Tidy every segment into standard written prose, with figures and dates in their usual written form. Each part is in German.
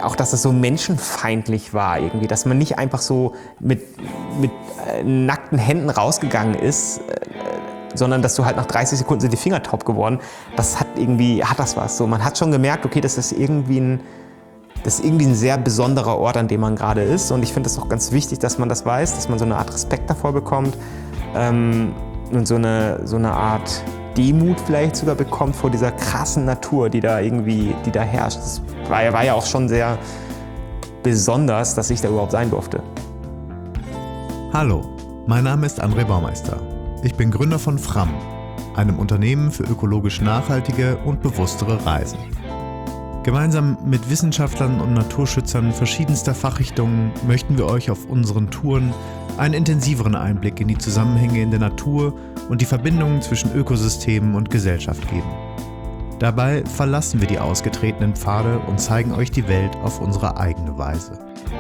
auch, dass es so menschenfeindlich war irgendwie, dass man nicht einfach so mit nackten Händen rausgegangen ist, sondern dass du halt nach 30 Sekunden sind die Finger taub geworden. Das hat das was. So, man hat schon gemerkt, okay, das ist irgendwie ein sehr besonderer Ort, an dem man gerade ist. Und ich finde es auch ganz wichtig, dass man das weiß, dass man so eine Art Respekt davor bekommt und so eine Art Demut vielleicht sogar bekommt vor dieser krassen Natur, die da herrscht. Das war ja auch schon sehr besonders, dass ich da überhaupt sein durfte. Hallo, mein Name ist André Baumeister. Ich bin Gründer von Fram, einem Unternehmen für ökologisch nachhaltige und bewusstere Reisen. Gemeinsam mit Wissenschaftlern und Naturschützern verschiedenster Fachrichtungen möchten wir euch auf unseren Touren einen intensiveren Einblick in die Zusammenhänge in der Natur und die Verbindungen zwischen Ökosystemen und Gesellschaft geben. Dabei verlassen wir die ausgetretenen Pfade und zeigen euch die Welt auf unsere eigene Weise.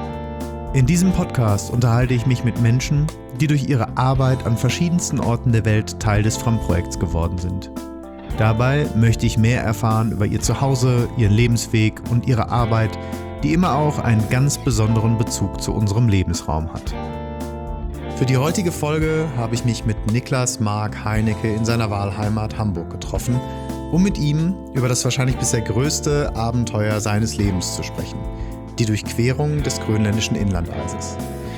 In diesem Podcast unterhalte ich mich mit Menschen, die durch ihre Arbeit an verschiedensten Orten der Welt Teil des Fram-Projekts geworden sind. Dabei möchte ich mehr erfahren über ihr Zuhause, ihren Lebensweg und ihre Arbeit, die immer auch einen ganz besonderen Bezug zu unserem Lebensraum hat. Für die heutige Folge habe ich mich mit Niklas Mark Heinecke in seiner Wahlheimat Hamburg getroffen, um mit ihm über das wahrscheinlich bisher größte Abenteuer seines Lebens zu sprechen: die Durchquerung des grönländischen Inlandeises.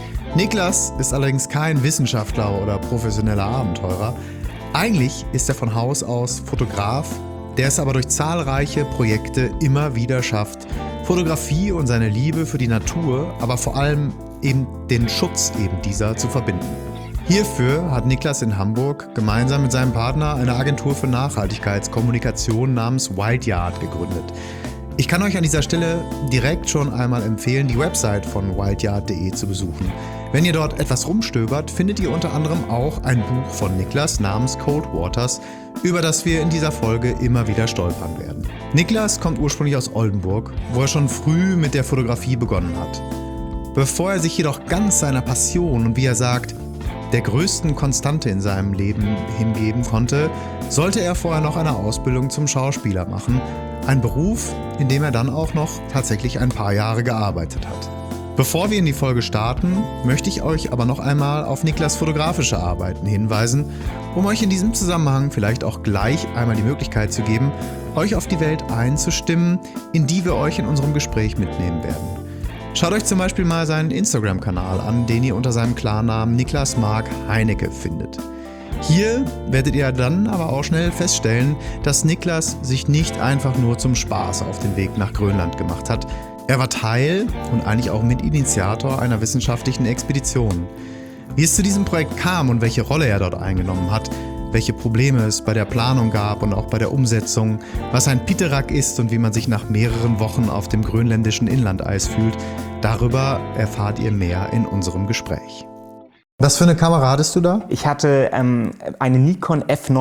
Niklas ist allerdings kein Wissenschaftler oder professioneller Abenteurer. Eigentlich ist er von Haus aus Fotograf, der es aber durch zahlreiche Projekte immer wieder schafft, Fotografie und seine Liebe für die Natur, aber vor allem eben den Schutz eben dieser zu verbinden. Hierfür hat Niklas in Hamburg gemeinsam mit seinem Partner eine Agentur für Nachhaltigkeitskommunikation namens Wildyard gegründet. Ich kann euch an dieser Stelle direkt schon einmal empfehlen, die Website von wildyard.de zu besuchen. Wenn ihr dort etwas rumstöbert, findet ihr unter anderem auch ein Buch von Niklas namens Cold Waters, über das wir in dieser Folge immer wieder stolpern werden. Niklas kommt ursprünglich aus Oldenburg, wo er schon früh mit der Fotografie begonnen hat. Bevor er sich jedoch ganz seiner Passion und, wie er sagt, der größten Konstante in seinem Leben hingeben konnte, sollte er vorher noch eine Ausbildung zum Schauspieler machen, ein Beruf, in dem er dann auch noch tatsächlich ein paar Jahre gearbeitet hat. Bevor wir in die Folge starten, möchte ich euch aber noch einmal auf Niklas' fotografische Arbeiten hinweisen, um euch in diesem Zusammenhang vielleicht auch gleich einmal die Möglichkeit zu geben, euch auf die Welt einzustimmen, in die wir euch in unserem Gespräch mitnehmen werden. Schaut euch zum Beispiel mal seinen Instagram-Kanal an, den ihr unter seinem Klarnamen Niklas Mark Heinecke findet. Hier werdet ihr dann aber auch schnell feststellen, dass Niklas sich nicht einfach nur zum Spaß auf den Weg nach Grönland gemacht hat. Er war Teil und eigentlich auch Mitinitiator einer wissenschaftlichen Expedition. Wie es zu diesem Projekt kam und welche Rolle er dort eingenommen hat, welche Probleme es bei der Planung gab und auch bei der Umsetzung, was ein Pitterak ist und wie man sich nach mehreren Wochen auf dem grönländischen Inlandeis fühlt, darüber erfahrt ihr mehr in unserem Gespräch. Was für eine Kamera hattest du da? Ich hatte eine Nikon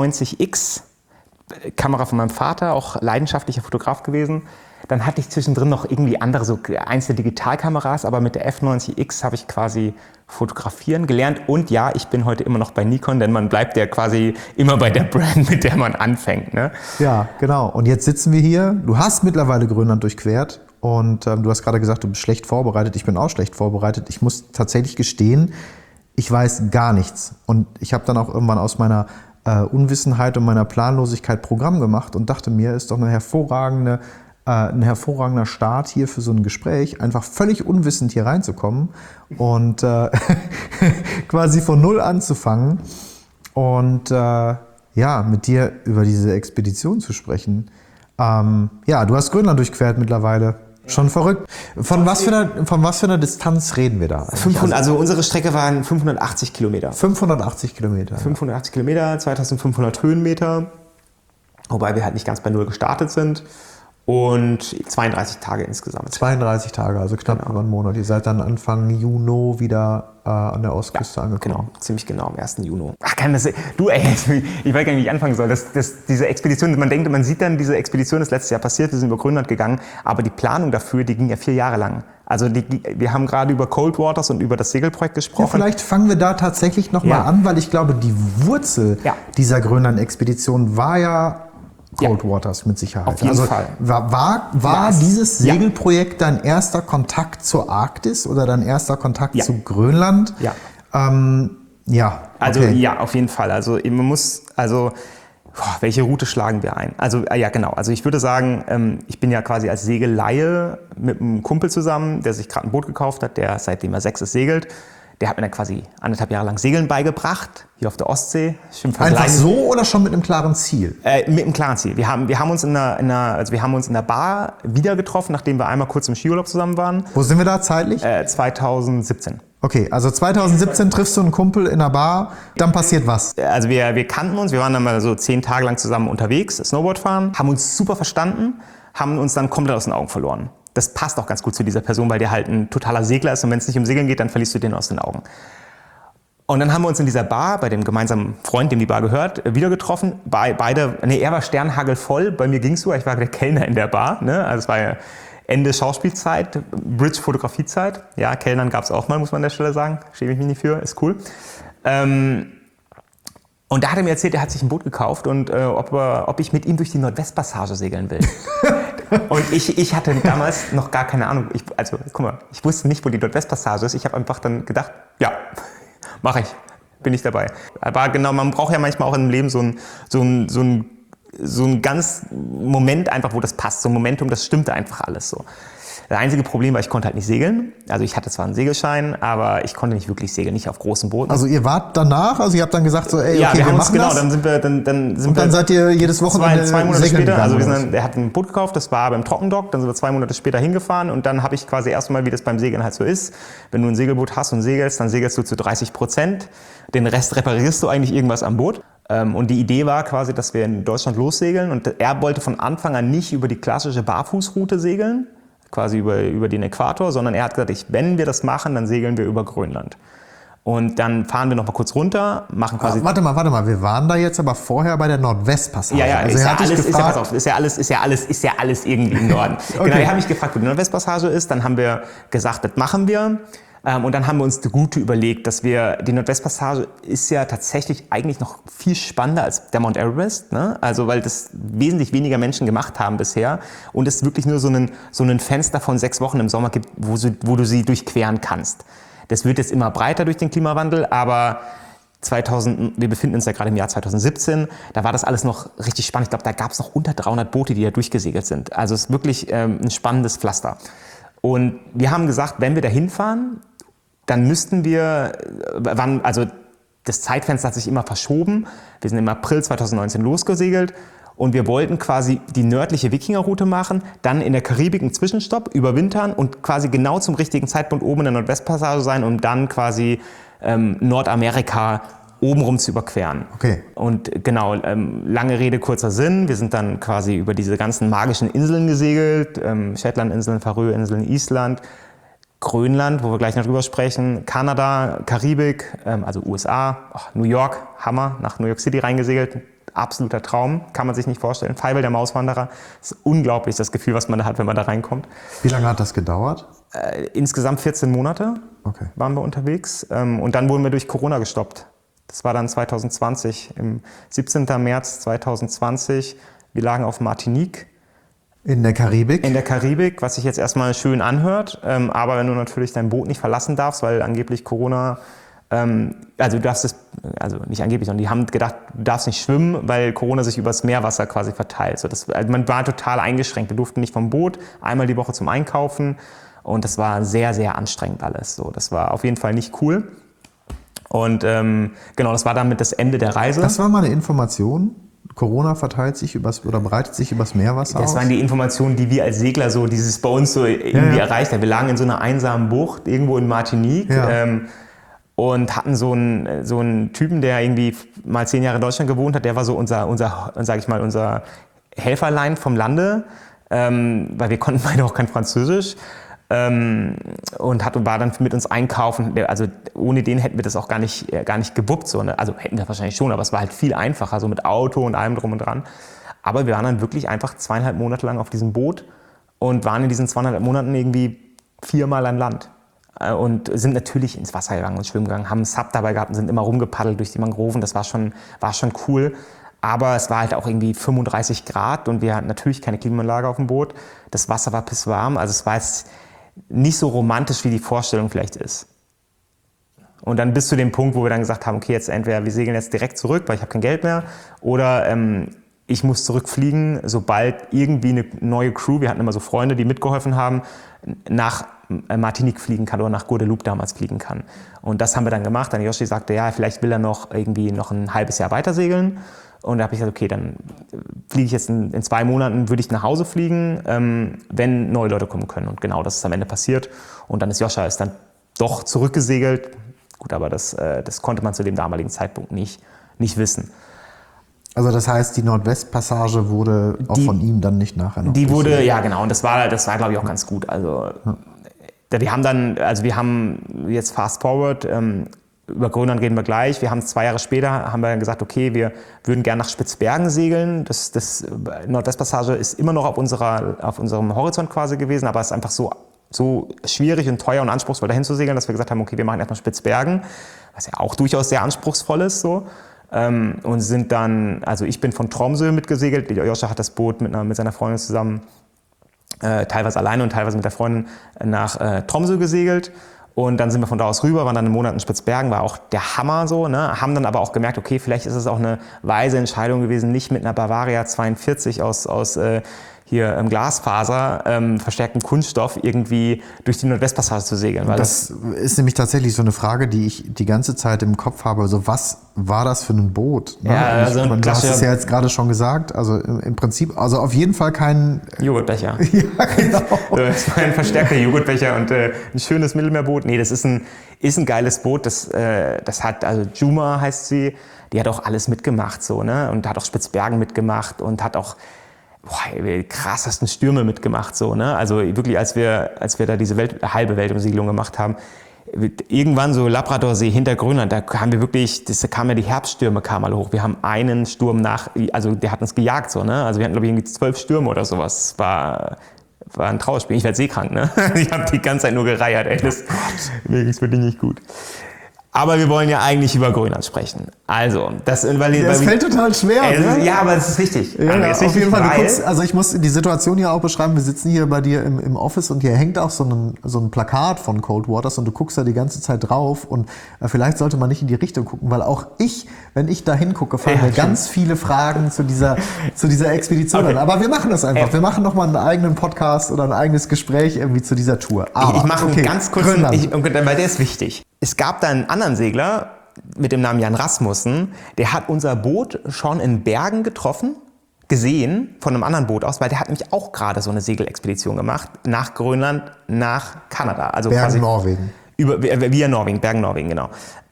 F90X, Kamera von meinem Vater, auch leidenschaftlicher Fotograf gewesen. Dann hatte ich zwischendrin noch irgendwie andere, so einzelne Digitalkameras, aber mit der F90X habe ich quasi fotografieren gelernt. Und ja, ich bin heute immer noch bei Nikon, denn man bleibt ja quasi immer bei der Brand, mit der man anfängt. Ne? Ja, genau. Und jetzt sitzen wir hier. Du hast mittlerweile Grönland durchquert und du hast gerade gesagt, du bist schlecht vorbereitet. Ich bin auch schlecht vorbereitet. Ich muss tatsächlich gestehen, ich weiß gar nichts. Und ich habe dann auch irgendwann aus meiner Unwissenheit und meiner Planlosigkeit Programm gemacht und dachte mir, ist doch ein hervorragender Start hier für so ein Gespräch, einfach völlig unwissend hier reinzukommen und quasi von Null anzufangen und mit dir über diese Expedition zu sprechen. Du hast Grönland durchquert mittlerweile. Schon verrückt. Von was für einer Distanz reden wir da? 500, also unsere Strecke waren 580 Kilometer. 580 Kilometer. 580 Kilometer, 2500 Höhenmeter, wobei wir halt nicht ganz bei Null gestartet sind. Und 32 Tage insgesamt. 32 Tage, also knapp über einen Monat. Ihr seid dann Anfang Juni wieder an der Ostküste angekommen. Genau, ziemlich genau, am 1. Juni. Ach, ich weiß gar nicht, wie ich anfangen soll. Diese Expedition, man sieht dann, diese Expedition ist letztes Jahr passiert, wir sind über Grönland gegangen, aber die Planung dafür, die ging ja 4 Jahre lang. Also wir haben gerade über Cold Waters und über das Segelprojekt gesprochen. Ja, vielleicht fangen wir da tatsächlich nochmal an, weil ich glaube, die Wurzel dieser Grönland-Expedition war ja Cold Waters mit Sicherheit. Auf jeden Fall. War dieses Segelprojekt dein erster Kontakt zur Arktis oder dein erster Kontakt zu Grönland? Ja. Okay. Ja, auf jeden Fall. Also man muss, welche Route schlagen wir ein? Also ja, genau. Also ich würde sagen, ich bin ja quasi als Segelleihe mit einem Kumpel zusammen, der sich gerade ein Boot gekauft hat, der seitdem er 6 ist segelt. Der hat mir dann quasi 1,5 Jahre lang Segeln beigebracht, hier auf der Ostsee. Einfach so oder schon mit einem klaren Ziel? Mit einem klaren Ziel. Wir haben uns in der Bar wieder getroffen, nachdem wir einmal kurz im Skiurlaub zusammen waren. Wo sind wir da zeitlich? 2017. Okay, also 2017 triffst du einen Kumpel in einer Bar, dann passiert was? Also wir kannten uns, wir waren dann mal so 10 Tage lang zusammen unterwegs, Snowboard fahren, haben uns super verstanden, haben uns dann komplett aus den Augen verloren. Das passt auch ganz gut zu dieser Person, weil der halt ein totaler Segler ist und wenn es nicht um Segeln geht, dann verlierst du den aus den Augen. Und dann haben wir uns in dieser Bar, bei dem gemeinsamen Freund, dem die Bar gehört, wieder getroffen. Er war sternhagelvoll, bei mir ging's so, ich war der Kellner in der Bar. Ne? Also es war ja Ende Schauspielzeit, Bridge-Fotografiezeit. Ja, Kellnern gab's auch mal, muss man an der Stelle sagen. Schäme ich mich nicht für, ist cool. Und da hat er mir erzählt, er hat sich ein Boot gekauft und ob ich mit ihm durch die Nordwestpassage segeln will. Und ich hatte damals noch gar keine Ahnung. Ich wusste nicht, wo die Nordwestpassage ist. Ich habe einfach dann gedacht, ja, mache ich, bin ich dabei. Aber genau, man braucht ja manchmal auch im Leben so ein ganz Moment einfach, wo das passt. So ein Momentum, das stimmte einfach alles so. Das einzige Problem war, ich konnte halt nicht segeln. Also ich hatte zwar einen Segelschein, aber ich konnte nicht wirklich segeln, nicht auf großen Booten. Also ihr wart danach, also ihr habt dann gesagt so, ey, okay, wir machen das? Dann seid ihr jedes Wochenende 2 Monate segeln später, gegangen, also er hat ein Boot gekauft, das war beim Trockendock, dann sind wir 2 Monate später hingefahren und dann habe ich quasi erstmal, wie das beim Segeln halt so ist, wenn du ein Segelboot hast und segelst, dann segelst du zu 30%, den Rest reparierst du eigentlich irgendwas am Boot. Und die Idee war quasi, dass wir in Deutschland lossegeln und er wollte von Anfang an nicht über die klassische Barfußroute segeln, quasi über den Äquator, sondern er hat gesagt, wenn wir das machen, dann segeln wir über Grönland. Und dann fahren wir noch mal kurz runter, machen quasi... Warte mal, wir waren da jetzt aber vorher bei der Nordwestpassage. Ja, also ist ja alles irgendwie im Norden. Okay. Genau, er hat mich gefragt, wo die Nordwestpassage ist, dann haben wir gesagt, das machen wir. Und dann haben wir uns die Route überlegt, dass die Nordwestpassage ist ja tatsächlich eigentlich noch viel spannender als der Mount Everest, ne? Also weil das wesentlich weniger Menschen gemacht haben bisher und es wirklich nur so einen Fenster von 6 Wochen im Sommer gibt, wo du sie durchqueren kannst. Das wird jetzt immer breiter durch den Klimawandel, aber wir befinden uns ja gerade im Jahr 2017, da war das alles noch richtig spannend. Ich glaube, da gab es noch unter 300 Boote, die da durchgesegelt sind. Also es ist wirklich ein spannendes Pflaster. Und wir haben gesagt, wenn wir da hinfahren, dann müssten wir, das Zeitfenster hat sich immer verschoben. Wir sind im April 2019 losgesegelt und wir wollten quasi die nördliche Wikingerroute machen, dann in der Karibik einen Zwischenstopp, überwintern und quasi genau zum richtigen Zeitpunkt oben in der Nordwestpassage sein, um dann quasi Nordamerika obenrum zu überqueren. Okay. Und genau, lange Rede, kurzer Sinn. Wir sind dann quasi über diese ganzen magischen Inseln gesegelt, Shetlandinseln, Färöerinseln, Island, Grönland, wo wir gleich noch drüber sprechen, Kanada, Karibik, also USA, New York, Hammer, nach New York City reingesegelt. Absoluter Traum, kann man sich nicht vorstellen. Feivel der Mauswanderer, ist unglaublich das Gefühl, was man da hat, wenn man da reinkommt. Wie lange hat das gedauert? Insgesamt 14 Monate waren wir unterwegs und dann wurden wir durch Corona gestoppt. Das war dann 2020, im 17. März 2020. Wir lagen auf Martinique. In der Karibik? In der Karibik, was sich jetzt erstmal schön anhört. Aber wenn du natürlich dein Boot nicht verlassen darfst, weil angeblich Corona, du darfst es, also nicht angeblich, sondern die haben gedacht, du darfst nicht schwimmen, weil Corona sich übers Meerwasser quasi verteilt. Man war total eingeschränkt. Wir durften nicht vom Boot, einmal die Woche zum Einkaufen. Und das war sehr, sehr anstrengend alles. So, das war auf jeden Fall nicht cool. Und genau, das war damit das Ende der Reise. Das war mal eine Information. Corona breitet sich übers Meerwasser aus? Das waren die Informationen, die wir als Segler bei uns so irgendwie erreicht haben. Wir lagen in so einer einsamen Bucht, irgendwo in Martinique. Und hatten so einen Typen, der irgendwie mal 10 Jahre in Deutschland gewohnt hat. Der war so unser Helferlein vom Lande, weil wir konnten beide auch kein Französisch. Und war dann mit uns einkaufen. Also ohne den hätten wir das auch gar nicht gewuppt. So, ne? Also hätten wir wahrscheinlich schon, aber es war halt viel einfacher, so mit Auto und allem drum und dran. Aber wir waren dann wirklich einfach 2,5 Monate lang auf diesem Boot und waren in diesen 2,5 Monaten irgendwie 4-mal an Land. Und sind natürlich ins Wasser gegangen und schwimmen gegangen, haben einen Sub dabei gehabt und sind immer rumgepaddelt durch die Mangroven. Das war schon cool. Aber es war halt auch irgendwie 35 Grad und wir hatten natürlich keine Klimaanlage auf dem Boot. Das Wasser war pisswarm, also es war jetzt nicht so romantisch, wie die Vorstellung vielleicht ist. Und dann bis zu dem Punkt, wo wir dann gesagt haben, okay, jetzt entweder wir segeln jetzt direkt zurück, weil ich habe kein Geld mehr, oder ich muss zurückfliegen, sobald irgendwie eine neue Crew, wir hatten immer so Freunde, die mitgeholfen haben, nach Martinique fliegen kann oder nach Guadeloupe damals fliegen kann. Und das haben wir dann gemacht. Dann Yoshi sagte, ja, vielleicht will er noch ein halbes Jahr weiter segeln. Und da habe ich gesagt, okay, dann fliege ich jetzt in 2 Monaten, würde ich nach Hause fliegen, wenn neue Leute kommen können. Und genau das ist am Ende passiert. Und dann ist Joscha dann doch zurückgesegelt. Gut, aber das konnte man zu dem damaligen Zeitpunkt nicht wissen. Also das heißt, die Nordwestpassage wurde auch von ihm dann nicht nachher noch Die wurde, ja genau, und das war glaube ich auch ganz gut. Also wir haben jetzt fast forward, über Grönland reden wir gleich. Wir haben 2 Jahre später haben gesagt, okay, wir würden gerne nach Spitzbergen segeln. Das Nordwestpassage ist immer noch auf unserem Horizont quasi gewesen, aber es ist einfach so schwierig und teuer und anspruchsvoll dahin zu segeln, dass wir gesagt haben, okay, wir machen erstmal Spitzbergen, was ja auch durchaus sehr anspruchsvoll ist so. Und sind dann, also ich bin von Tromsø mitgesegelt, Joscha hat das Boot mit seiner Freundin zusammen, teilweise alleine und teilweise mit der Freundin nach Tromsø gesegelt. Und dann sind wir von da aus rüber, waren dann einen Monat in Spitzbergen, war auch der Hammer so, ne? Haben dann aber auch gemerkt, okay, vielleicht ist es auch eine weise Entscheidung gewesen, nicht mit einer Bavaria 42 aus hier im Glasfaser, verstärkten Kunststoff irgendwie durch die Nordwestpassage zu segeln. Weil das ist nämlich tatsächlich so eine Frage, die ich die ganze Zeit im Kopf habe. Also was war das für ein Boot? Ne? Ja, also du hast es ja jetzt gerade schon gesagt. Also im Prinzip, also auf jeden Fall kein Joghurtbecher. Ja, genau. Das war ein verstärkter Joghurtbecher und ein schönes Mittelmeerboot. Nee, das ist ein geiles Boot. Das hat, also Juma heißt sie, die hat auch alles mitgemacht so, ne? Und hat auch Spitzbergen mitgemacht und hat auch die krassesten Stürme mitgemacht so, ne? Also wirklich, als wir da diese halbe Weltumsegelung gemacht haben, irgendwann so Labradorsee hinter Grönland, da kamen die Herbststürme kamen alle hoch. Wir haben einen Sturm der hat uns gejagt so, ne? Also wir hatten glaube ich irgendwie 12 Stürme oder sowas. War ein Trauerspiel. Ich werde seekrank, ne? Ich habe die ganze Zeit nur gereiert, ey. Mir ging's wirklich nicht gut. Aber wir wollen ja eigentlich über Grönland sprechen. Also, das fällt total schwer. Ne? Ja, aber das ist wichtig. Ja, auf jeden Fall. Also ich muss die Situation hier auch beschreiben. Wir sitzen hier bei dir im Office und hier hängt auch so ein Plakat von Cold Waters und du guckst da die ganze Zeit drauf und vielleicht sollte man nicht in die Richtung gucken, weil auch wenn ich da hingucke, fallen mir ganz viele Fragen zu dieser Expedition an. Aber wir machen das einfach. Wir machen nochmal einen eigenen Podcast oder ein eigenes Gespräch irgendwie zu dieser Tour. Aber, ich mache einen ganz kurzen, weil der ist wichtig. Es gab da einen anderen Segler mit dem Namen Jan Rasmussen, der hat unser Boot schon in Bergen gesehen, von einem anderen Boot aus, weil der hat nämlich auch gerade so eine Segelexpedition gemacht, nach Grönland, nach Kanada. Also Bergen, Norwegen. Via Norwegen, Bergen, Norwegen, genau.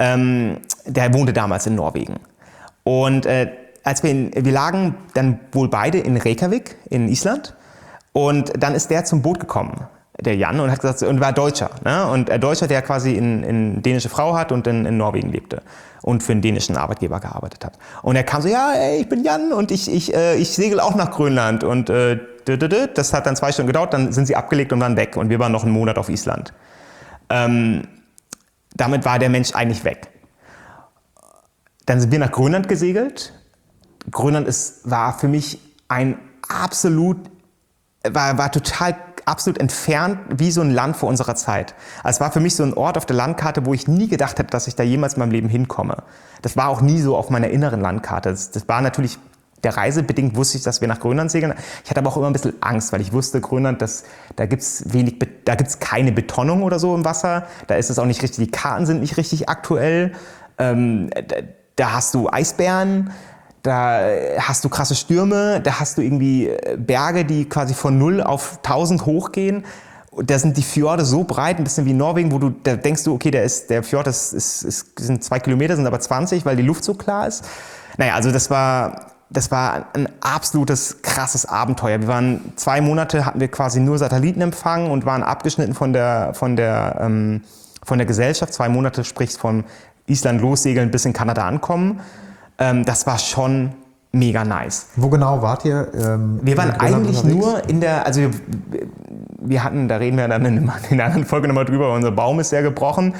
Der wohnte damals in Norwegen. Und wir lagen dann wohl beide in Reykjavik in Island und dann ist der zum Boot gekommen. Der Jan, und hat gesagt, und war Deutscher, ne? Und ein Deutscher, der quasi eine dänische Frau hat und in Norwegen lebte und für einen dänischen Arbeitgeber gearbeitet hat. Und er kam so, ja, ey, ich bin Jan und ich segel auch nach Grönland und das hat dann 2 Stunden gedauert, dann sind sie abgelegt und waren weg und wir waren noch einen Monat auf Island. Damit war der Mensch eigentlich weg. Dann sind wir nach Grönland gesegelt. Grönland war für mich war total absolut entfernt wie so ein Land vor unserer Zeit. Also es war für mich so ein Ort auf der Landkarte, wo ich nie gedacht hätte, dass ich da jemals in meinem Leben hinkomme. Das war auch nie so auf meiner inneren Landkarte. Das war natürlich der Reise bedingt, wusste ich, dass wir nach Grönland segeln. Ich hatte aber auch immer ein bisschen Angst, weil ich wusste, Grönland, da gibt's keine Betonung oder so im Wasser. Da ist es auch nicht richtig, die Karten sind nicht richtig aktuell. Da hast du Eisbären. Da hast du krasse Stürme, da hast du irgendwie Berge, die quasi von 0 auf 1000 hochgehen. Da sind die Fjorde so breit, ein bisschen wie Norwegen, da denkst du, okay, der Fjord sind 2 Kilometer, sind aber 20, weil die Luft so klar ist. Naja, also das war ein absolutes krasses Abenteuer. Wir waren 2 Monate, hatten wir quasi nur Satellitenempfang und waren abgeschnitten von der Gesellschaft. 2 Monate, sprich von Island lossegeln bis in Kanada ankommen. Das war schon mega nice. Wo genau wart ihr? Wir waren eigentlich nur wir hatten, da reden wir dann in einer anderen Folge nochmal drüber, unser Baum ist sehr gebrochen.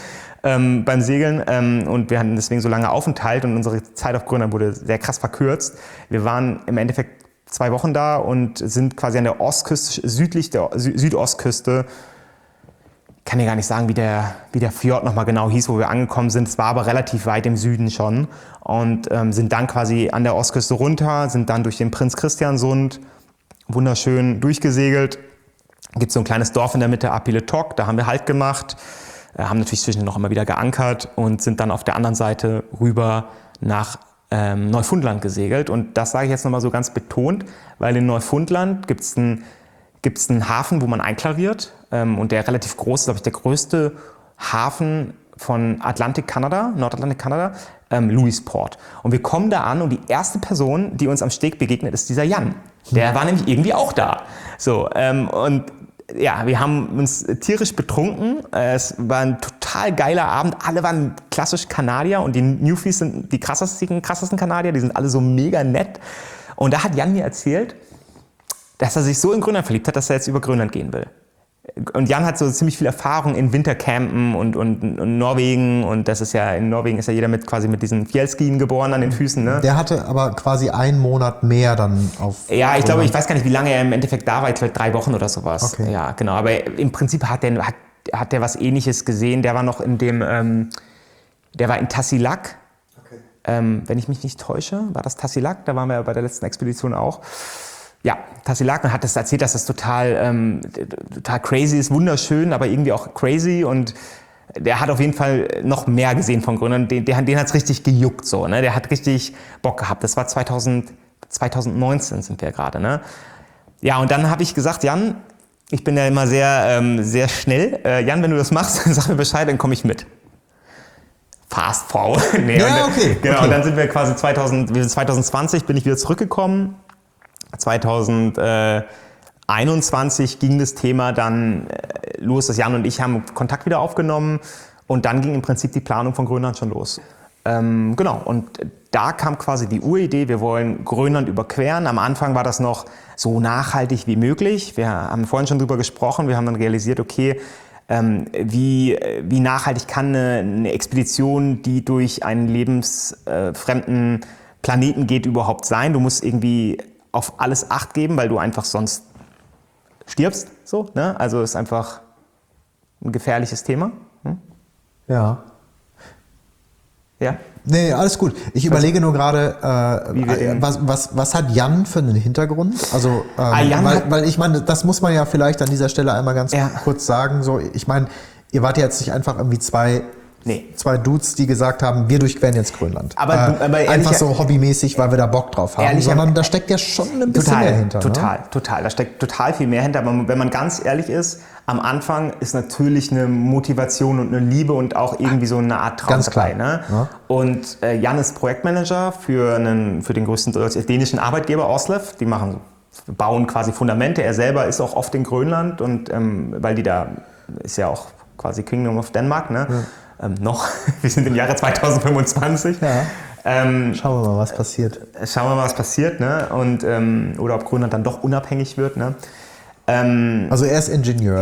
beim Segeln und wir hatten deswegen so lange Aufenthalt und unsere Zeit auf Grönland wurde sehr krass verkürzt. Wir waren im Endeffekt 2 Wochen da und sind quasi an der Ostküste, südlich der Südostküste. Ich kann dir gar nicht sagen, wie der Fjord nochmal genau hieß, wo wir angekommen sind. Es war aber relativ weit im Süden schon und sind dann quasi an der Ostküste runter, sind dann durch den Prinz Christian Sund wunderschön durchgesegelt. Gibt so ein kleines Dorf in der Mitte, Apiletok, da haben wir Halt gemacht, haben natürlich zwischendurch noch immer wieder geankert und sind dann auf der anderen Seite rüber nach Neufundland gesegelt. Und das sage ich jetzt nochmal so ganz betont, weil in Neufundland gibt es einen Hafen, wo man einklariert und der relativ groß ist, glaube ich, der größte Hafen von Nordatlantik Kanada, Lewisport. Und wir kommen da an und die erste Person, die uns am Steg begegnet, ist dieser Jan. Der war nämlich irgendwie auch da. So, und ja, wir haben uns tierisch betrunken. Es war ein total geiler Abend. Alle waren klassisch Kanadier und die Newfies sind die krassesten Kanadier. Die sind alle so mega nett. Und da hat Jan mir erzählt, dass er sich so in Grönland verliebt hat, dass er jetzt über Grönland gehen will. Und Jan hat so ziemlich viel Erfahrung in Wintercampen und Norwegen. Und das ist ja, in Norwegen ist ja jeder quasi mit diesen Fjellskien geboren an den Füßen. Ne? Der hatte aber quasi einen Monat mehr dann auf. Ja, ich glaube, ich weiß gar nicht, wie lange er im Endeffekt da war. Ich glaube 3 Wochen oder sowas. Okay. Ja, genau. Aber im Prinzip hat der was Ähnliches gesehen. Der war noch der war in Tasiilaq. Okay. Wenn ich mich nicht täusche, war das Tasiilaq. Da waren wir bei der letzten Expedition auch. Ja, Tasiilaq hat das erzählt, dass das total crazy ist, wunderschön, aber irgendwie auch crazy und der hat auf jeden Fall noch mehr gesehen von Grönland. Den hat es richtig gejuckt so, ne? Der hat richtig Bock gehabt. Das war 2019 sind wir gerade, ne? Ja, und dann habe ich gesagt, Jan, ich bin ja immer sehr schnell. Jan, wenn du das machst, sag mir Bescheid, dann komme ich mit. Fast forward. Nee, ja, okay. Genau, okay. Und dann sind wir quasi 2020 bin ich wieder zurückgekommen. 2021 ging das Thema dann los, dass Jan und ich haben Kontakt wieder aufgenommen und dann ging im Prinzip die Planung von Grönland schon los. Genau, und da kam quasi die Uridee, wir wollen Grönland überqueren. Am Anfang war das noch so nachhaltig wie möglich. Wir haben vorhin schon drüber gesprochen, wir haben dann realisiert, okay, wie nachhaltig kann eine Expedition, die durch einen lebensfremden Planeten geht, überhaupt sein? Du musst irgendwie auf alles Acht geben, weil du einfach sonst stirbst. So, ne? Also ist einfach ein gefährliches Thema. Ja. Ja. Nee, alles gut. Ich überlege nur gerade, was hat Jan für einen Hintergrund? Also, weil ich meine, das muss man ja vielleicht an dieser Stelle einmal ganz kurz sagen. So, ich meine, ihr wart ja jetzt nicht einfach irgendwie zwei Dudes, die gesagt haben, wir durchqueren jetzt Grönland. Aber einfach so hobbymäßig, weil wir da Bock drauf haben, sondern da steckt ja schon ein bisschen mehr hinter. Total. Da steckt total viel mehr hinter. Aber wenn man ganz ehrlich ist, am Anfang ist natürlich eine Motivation und eine Liebe und auch irgendwie so eine Art Traum dabei. Ne? Ja. Und Jan ist Projektmanager für den größten dänischen Arbeitgeber Oslev. Die bauen quasi Fundamente. Er selber ist auch oft in Grönland und weil da ist ja auch quasi Kingdom of Denmark, ne? Ja. Noch, wir sind im Jahre 2025. Ja. Schauen wir mal, was passiert. Ne? Und, oder ob Grönland dann doch unabhängig wird. Ne? Also er ist Ingenieur.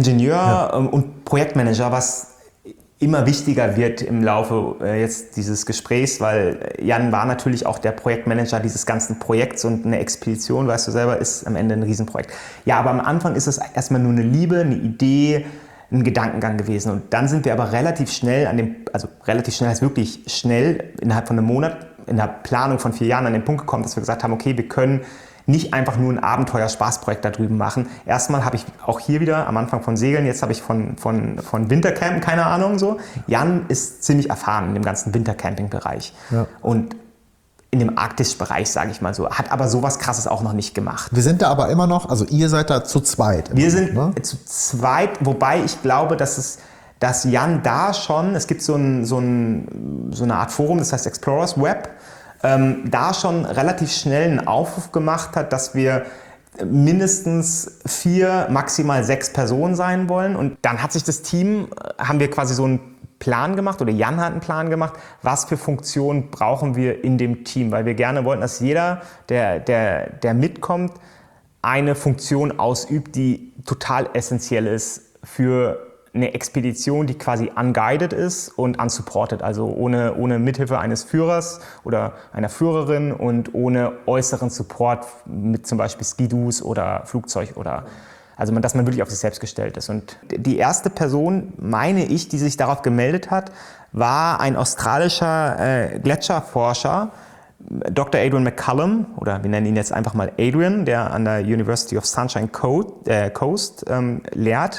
Und Projektmanager, was immer wichtiger wird im Laufe jetzt dieses Gesprächs, weil Jan war natürlich auch der Projektmanager dieses ganzen Projekts und eine Expedition, weißt du selber, ist am Ende ein Riesenprojekt. Ja, aber am Anfang ist es erstmal nur eine Liebe, eine Idee, ein Gedankengang gewesen. Und dann sind wir aber relativ schnell relativ schnell heißt wirklich schnell, innerhalb von einem Monat, in der Planung von 4 Jahren an den Punkt gekommen, dass wir gesagt haben, okay, wir können nicht einfach nur ein Abenteuer-Spaßprojekt da drüben machen. Erstmal habe ich auch hier wieder am Anfang von Segeln, jetzt habe ich von Wintercampen, keine Ahnung so. Jan ist ziemlich erfahren in dem ganzen Wintercamping-Bereich. Ja. Und in dem Arktis-Bereich, sage ich mal so, hat aber sowas Krasses auch noch nicht gemacht. Wir sind da aber immer noch, also ihr seid da zu zweit. Wir sind zu zweit, wobei ich glaube, dass Jan da schon, es gibt so eine Art Forum, das heißt Explorers Web, da schon relativ schnell einen Aufruf gemacht hat, dass wir mindestens 4, maximal 6 Personen sein wollen. Und dann hat sich das Team, haben wir quasi so einen Plan gemacht, oder Jan hat einen Plan gemacht, was für Funktionen brauchen wir in dem Team, weil wir gerne wollten, dass jeder, der mitkommt, eine Funktion ausübt, die total essentiell ist für eine Expedition, die quasi unguided ist und unsupported, also ohne Mithilfe eines Führers oder einer Führerin und ohne äußeren Support mit zum Beispiel Skidus oder Flugzeug oder also dass man wirklich auf sich selbst gestellt ist. Und die erste Person, meine ich, die sich darauf gemeldet hat, war ein australischer Gletscherforscher, Dr. Adrian McCullum, oder wir nennen ihn jetzt einfach mal Adrian, der an der University of Sunshine Coast lehrt.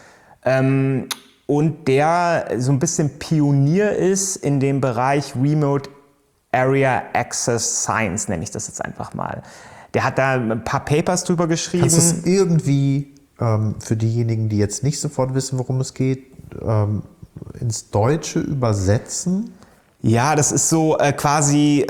Und der so ein bisschen Pionier ist in dem Bereich Remote Area Access Science, nenne ich das jetzt einfach mal. Der hat da ein paar Papers drüber geschrieben. Kannst du es irgendwie für diejenigen, die jetzt nicht sofort wissen, worum es geht, ins Deutsche übersetzen? Ja, das ist so quasi,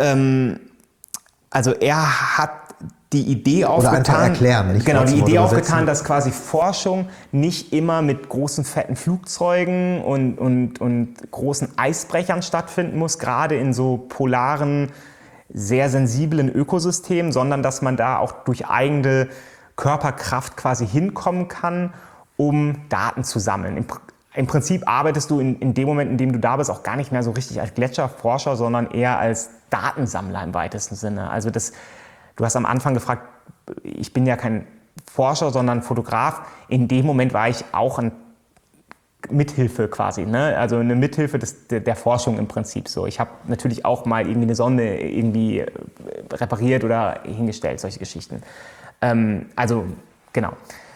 also er hat die Idee aufgetan, einfach erklären, nicht genau, die Idee aufgetan, dass quasi Forschung nicht immer mit großen fetten Flugzeugen und großen Eisbrechern stattfinden muss, gerade in so polaren, sehr sensiblen Ökosystemen, sondern dass man da auch durch eigene Körperkraft quasi hinkommen kann, um Daten zu sammeln. Im Prinzip arbeitest du in dem Moment, in dem du da bist, auch gar nicht mehr so richtig als Gletscherforscher, sondern eher als Datensammler im weitesten Sinne. Also du hast am Anfang gefragt, ich bin ja kein Forscher, sondern Fotograf. In dem Moment war ich auch ein Mithilfe quasi, ne? Also eine Mithilfe der Forschung im Prinzip so. Ich habe natürlich auch mal irgendwie eine Sonde irgendwie repariert oder hingestellt, solche Geschichten. Also genau.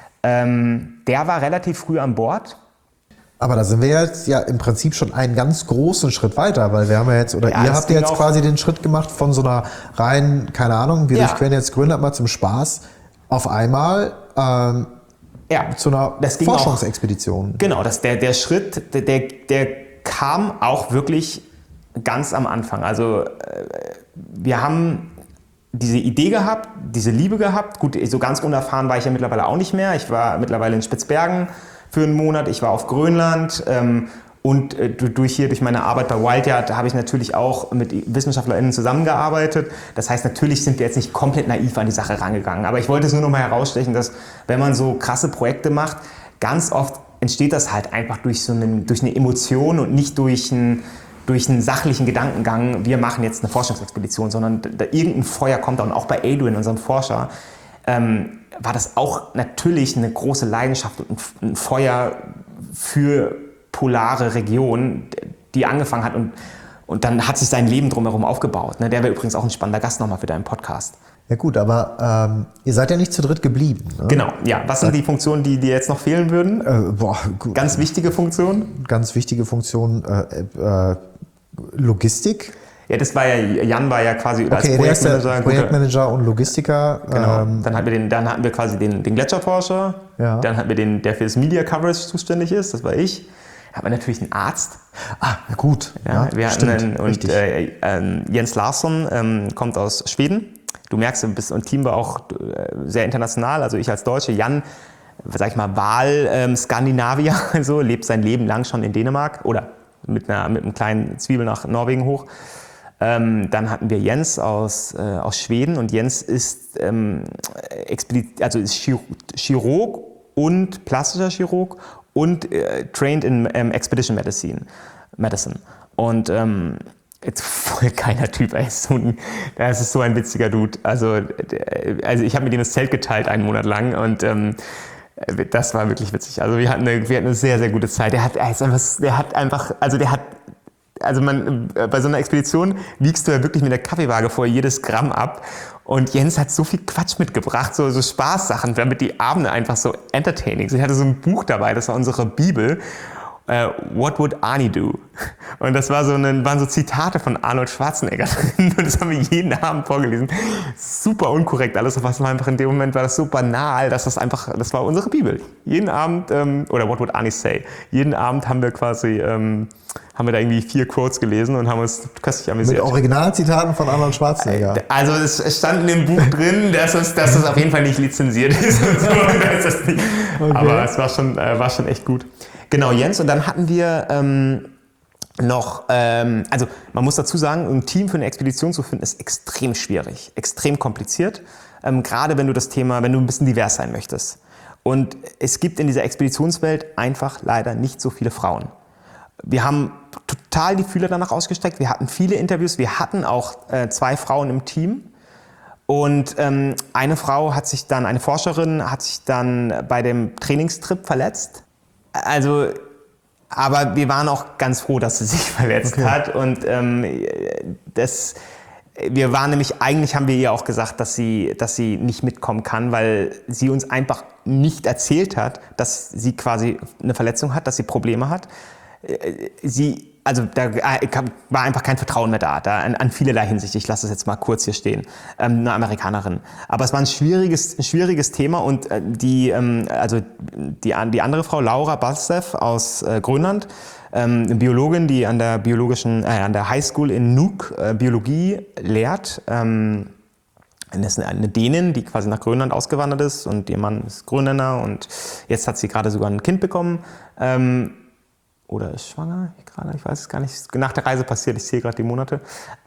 Der war relativ früh an Bord. Aber da sind wir jetzt ja im Prinzip schon einen ganz großen Schritt weiter, weil wir haben ja jetzt, oder ja, ihr habt ja jetzt quasi den Schritt gemacht von so einer reinen, keine Ahnung, wir durchqueren jetzt Grönland mal zum Spaß, auf einmal zu einer Forschungsexpedition. Genau, der Schritt, der kam auch wirklich ganz am Anfang. Also wir haben diese Idee gehabt, diese Liebe gehabt. Gut, so ganz unerfahren war ich ja mittlerweile auch nicht mehr. Ich war mittlerweile in Spitzbergen für einen Monat, ich war auf Grönland und durch meine Arbeit bei Wildeyard habe ich natürlich auch mit WissenschaftlerInnen zusammengearbeitet. Das heißt, natürlich sind wir jetzt nicht komplett naiv an die Sache rangegangen. Aber ich wollte es nur noch mal herausstechen, dass wenn man so krasse Projekte macht, ganz oft entsteht das halt einfach durch eine Emotion und nicht durch einen sachlichen Gedankengang, wir machen jetzt eine Forschungsexpedition, sondern irgendein Feuer kommt da. Und auch bei Adrian, unserem Forscher, war das auch natürlich eine große Leidenschaft und ein Feuer für polare Regionen, die angefangen hat und dann hat sich sein Leben drumherum aufgebaut. Ne? Der wäre übrigens auch ein spannender Gast nochmal für deinen Podcast. Ja gut, aber ihr seid ja nicht zu dritt geblieben. Ne? Genau, ja. Was sind die Funktionen, die dir jetzt noch fehlen würden? Ganz wichtige Funktionen? Ganz wichtige Funktionen, Logistik. Ja, Jan war ja quasi als Projektmanager. Projektmanager und Logistiker. Genau. Dann hatten wir quasi den Gletscherforscher. Ja. Dann hatten wir der für das Media Coverage zuständig ist, das war ich. Aber natürlich einen Arzt. Gut. Ja, wir hatten Jens Larsson kommt aus Schweden. Du merkst, du bist, und Team war auch sehr international. Also ich als Deutsche, Jan, sag ich mal, Wahl-Skandinavier, also lebt sein Leben lang schon in Dänemark oder mit einem kleinen Zwiebel nach Norwegen hoch. Dann hatten wir Jens aus Schweden und Jens ist, ist Chirurg und plastischer Chirurg und trained in Expedition Medicine. Und jetzt voll keiner Typ, das ist so ein witziger Dude. Also ich habe mit ihm das Zelt geteilt einen Monat lang und das war wirklich witzig. Also wir hatten eine sehr, sehr gute Zeit. Bei so einer Expedition wiegst du ja wirklich mit der Kaffeewaage vor jedes Gramm ab. Und Jens hat so viel Quatsch mitgebracht, so Spaßsachen, damit die Abende einfach so entertaining sind. Ich hatte so ein Buch dabei, das war unsere Bibel. What would Arnie do? Und das waren so Zitate von Arnold Schwarzenegger drin. Und das haben wir jeden Abend vorgelesen. Super unkorrekt alles, was war einfach in dem Moment war das so banal, dass das war unsere Bibel. Jeden Abend, oder what would Arnie say? Jeden Abend haben wir quasi, haben wir da irgendwie 4 Quotes gelesen und haben uns köstlich amüsiert. Mit Originalzitaten von Arnold Schwarzenegger. Also es stand in dem Buch drin, dass es auf jeden Fall nicht lizenziert ist. Und so. Okay. Aber es war schon echt gut. Genau, Jens. Und dann hatten wir also man muss dazu sagen, ein Team für eine Expedition zu finden, ist extrem schwierig, extrem kompliziert. Gerade wenn du ein bisschen divers sein möchtest. Und es gibt in dieser Expeditionswelt einfach leider nicht so viele Frauen. Wir haben total die Fühler danach ausgestreckt. Wir hatten viele Interviews. Wir hatten auch 2 Frauen im Team. Und eine Forscherin hat sich dann bei dem Trainingstrip verletzt. Also, aber wir waren auch ganz froh, dass sie sich verletzt hat. Und wir waren nämlich, eigentlich haben wir ihr auch gesagt, dass sie nicht mitkommen kann, weil sie uns einfach nicht erzählt hat, dass sie quasi eine Verletzung hat, dass sie Probleme hat. Da war einfach kein Vertrauen mehr da an vielerlei Hinsicht. Ich lasse es jetzt mal kurz hier stehen. Eine Amerikanerin. Aber es war ein schwieriges Thema und die andere Frau, Laura Balstev aus Grönland, eine Biologin, die an der High School in Nuuk Biologie lehrt. Das ist eine Dänin, die quasi nach Grönland ausgewandert ist und ihr Mann ist Grönländer und jetzt hat sie gerade sogar ein Kind bekommen. Oder ist schwanger gerade, ich weiß es gar nicht. Nach der Reise passiert, ich sehe gerade die Monate.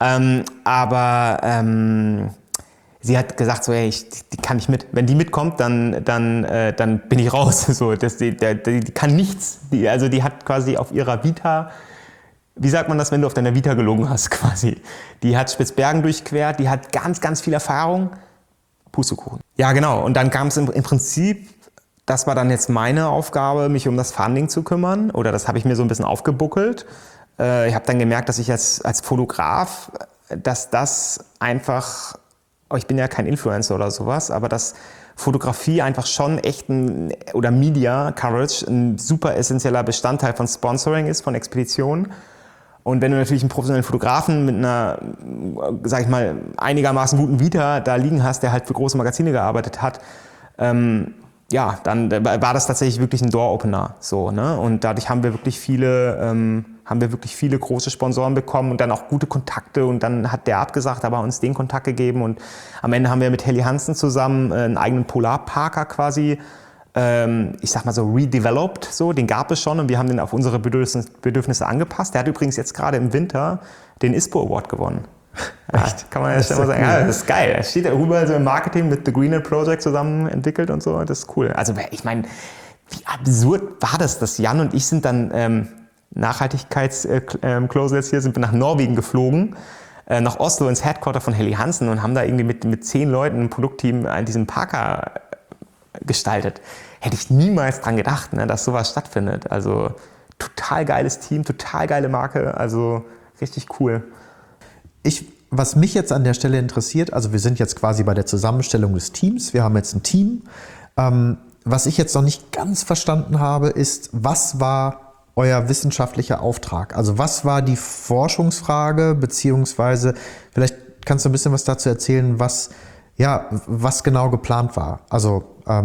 Sie hat gesagt, so, hey, die kann nicht mit. Wenn die mitkommt, dann bin ich raus. So, die kann nichts. Die hat quasi auf ihrer Vita, wie sagt man das, wenn du auf deiner Vita gelogen hast quasi. Die hat Spitzbergen durchquert, die hat ganz, ganz viel Erfahrung. Pustekuchen. Ja, genau. Und dann kam es im Prinzip, das war dann jetzt meine Aufgabe, mich um das Funding zu kümmern. Oder das habe ich mir so ein bisschen aufgebuckelt. Ich habe dann gemerkt, dass ich als Fotograf, dass das einfach, ich bin ja kein Influencer oder sowas, aber dass Fotografie einfach schon echt oder Media Coverage ein super essentieller Bestandteil von Sponsoring ist, von Expeditionen. Und wenn du natürlich einen professionellen Fotografen mit einer, sag ich mal, einigermaßen guten Vita da liegen hast, der halt für große Magazine gearbeitet hat, dann war das tatsächlich wirklich ein Door-Opener. So, ne? Und dadurch haben wir wirklich viele große Sponsoren bekommen und dann auch gute Kontakte. Und dann hat der abgesagt, aber uns den Kontakt gegeben. Und am Ende haben wir mit Helly Hansen zusammen einen eigenen Polarparker quasi, ich sag mal so, redeveloped. So, den gab es schon und wir haben den auf unsere Bedürfnisse angepasst. Der hat übrigens jetzt gerade im Winter den ISPO Award gewonnen. Echt? Kann man ja schon mal sagen, ja, das ist geil. Es steht da überall so im Marketing mit The Greenland Project zusammen entwickelt und so, das ist cool. Also ich meine, wie absurd war das, dass Jan und ich sind dann Nachhaltigkeits-Close jetzt hier, sind wir nach Norwegen geflogen, nach Oslo ins Headquarter von Helly Hansen und haben da irgendwie mit 10 Leuten ein Produktteam an diesem Parker gestaltet. Hätte ich niemals dran gedacht, ne, dass sowas stattfindet. Also total geiles Team, total geile Marke, also richtig cool. Was mich jetzt an der Stelle interessiert, also wir sind jetzt quasi bei der Zusammenstellung des Teams, wir haben jetzt ein Team. Was ich jetzt noch nicht ganz verstanden habe, ist, was war euer wissenschaftlicher Auftrag? Also was war die Forschungsfrage, beziehungsweise vielleicht kannst du ein bisschen was dazu erzählen, was genau geplant war? Also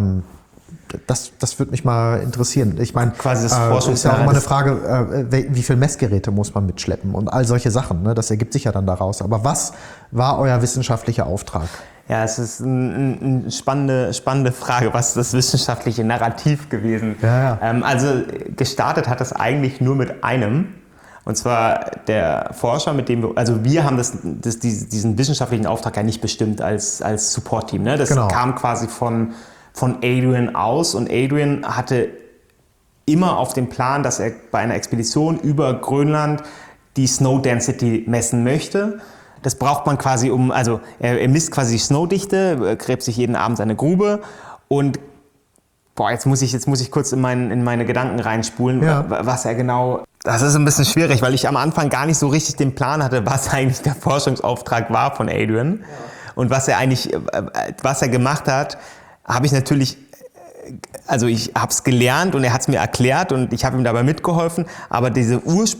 das würde mich mal interessieren. Ich meine, quasi das ist ja auch immer eine Frage, wie viele Messgeräte muss man mitschleppen und all solche Sachen. Ne? Das ergibt sich ja dann daraus. Aber was war euer wissenschaftlicher Auftrag? Ja, es ist eine spannende Frage. Was ist das wissenschaftliche Narrativ gewesen? Ja. Also gestartet hat das eigentlich nur mit einem. Und zwar der Forscher, mit dem wir haben diesen wissenschaftlichen Auftrag ja nicht bestimmt als Support-Team. Ne? Das kam quasi von Adrian aus und Adrian hatte immer auf dem Plan, dass er bei einer Expedition über Grönland die Snow Density messen möchte. Das braucht man quasi er misst quasi die Snowdichte, gräbt sich jeden Abend seine Grube und jetzt muss ich kurz in meine Gedanken reinspulen, was er genau. Das ist ein bisschen schwierig, weil ich am Anfang gar nicht so richtig den Plan hatte, was eigentlich der Forschungsauftrag war von Adrian und was er gemacht hat. Habe ich natürlich, ich habe es gelernt und er hat es mir erklärt und ich habe ihm dabei mitgeholfen, aber diese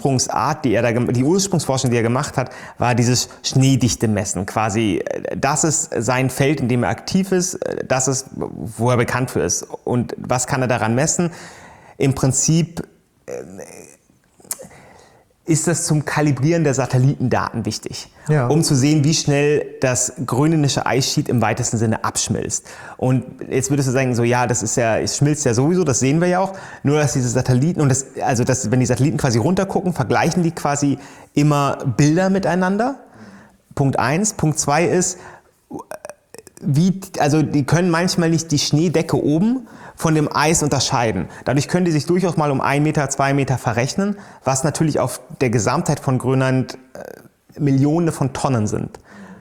die Ursprungsforschung, die er gemacht hat, war dieses Schneedichte messen quasi. Das ist sein Feld, in dem er aktiv ist, das ist, wo er bekannt für ist. Und was kann er daran messen? Im Prinzip ist das zum Kalibrieren der Satellitendaten wichtig, um zu sehen, wie schnell das grönländische Eisschied im weitesten Sinne abschmilzt. Und jetzt würdest du sagen, es schmilzt ja sowieso, das sehen wir ja auch, nur dass diese Satelliten, wenn die Satelliten quasi runtergucken, vergleichen die quasi immer Bilder miteinander. Punkt 1. Punkt 2 ist, also die können manchmal nicht die Schneedecke oben von dem Eis unterscheiden. Dadurch können die sich durchaus mal um 1 Meter, 2 Meter verrechnen, was natürlich auf der Gesamtheit von Grönland Millionen von Tonnen sind.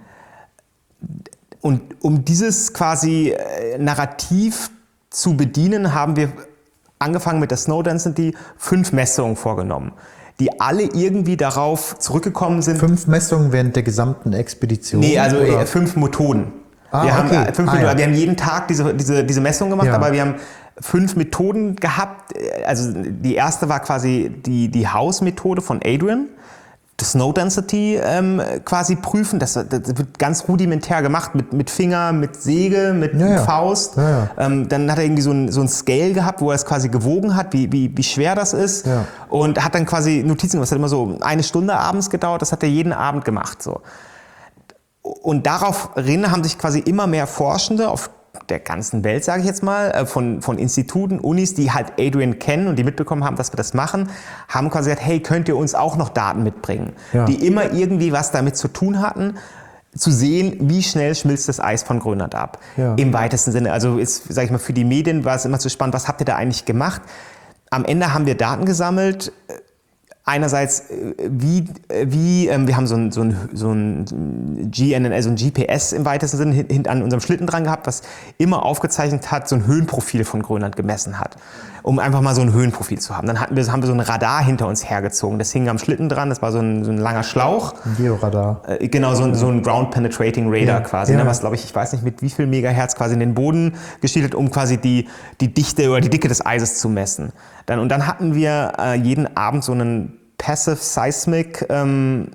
Und um dieses quasi Narrativ zu bedienen, haben wir angefangen mit der Snow Density 5 Messungen vorgenommen, die alle irgendwie darauf zurückgekommen sind. 5 Messungen während der gesamten Expedition? Nee, also 5 Methoden. Wir haben jeden Tag diese Messung gemacht, aber wir haben 5 Methoden gehabt. Also die erste war quasi die Hausmethode von Adrian. Das Snow Density quasi prüfen. Das wird ganz rudimentär gemacht mit Finger, mit Säge, mit Faust. Dann hat er irgendwie so ein Scale gehabt, wo er es quasi gewogen hat, wie schwer das ist. Ja. Und hat dann quasi Notizen gemacht. Das hat immer so 1 Stunde abends gedauert. Das hat er jeden Abend gemacht. So. Und daraufhin haben sich quasi immer mehr Forschende auf der ganzen Welt, sage ich jetzt mal, von Instituten, Unis, die halt Adrian kennen und die mitbekommen haben, dass wir das machen, haben quasi gesagt, hey, könnt ihr uns auch noch Daten mitbringen, die immer irgendwie was damit zu tun hatten, zu sehen, wie schnell schmilzt das Eis von Grönland ab. Ja. Im weitesten Sinne. Also ist, sage ich mal, für die Medien war es immer so spannend, was habt ihr da eigentlich gemacht? Am Ende haben wir Daten gesammelt. Einerseits, wir haben so ein GNN, also ein GPS im weitesten Sinne hinten an unserem Schlitten dran gehabt, was immer aufgezeichnet hat, so ein Höhenprofil von Grönland gemessen hat, um einfach mal so ein Höhenprofil zu haben. Dann haben wir so ein Radar hinter uns hergezogen, das hing am Schlitten dran, das war so ein langer Schlauch. Ein Georadar. Genau, so ein Ground Penetrating Radar quasi, ne, was, glaube ich weiß nicht mit wie viel Megahertz quasi in den Boden gestielt hat, um quasi die Dichte oder die Dicke des Eises zu messen. Dann hatten wir jeden Abend so einen Passive Seismic Antenna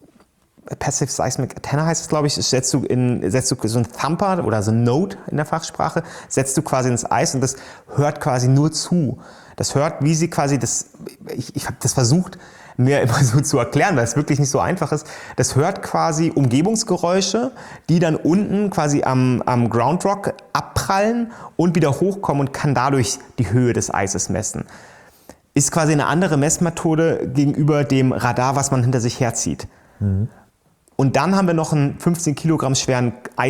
heißt es, glaube ich, setzt du so ein Thumper oder so ein Node in der Fachsprache, setzt du quasi ins Eis und das hört quasi nur zu. Das hört, wie sie quasi ich habe das versucht, mir immer so zu erklären, weil es wirklich nicht so einfach ist. Das hört quasi Umgebungsgeräusche, die dann unten quasi am Groundrock abprallen und wieder hochkommen und kann dadurch die Höhe des Eises messen. Ist quasi eine andere Messmethode gegenüber dem Radar, was man hinter sich herzieht. Mhm. Und dann haben wir noch einen 15 Kilogramm schweren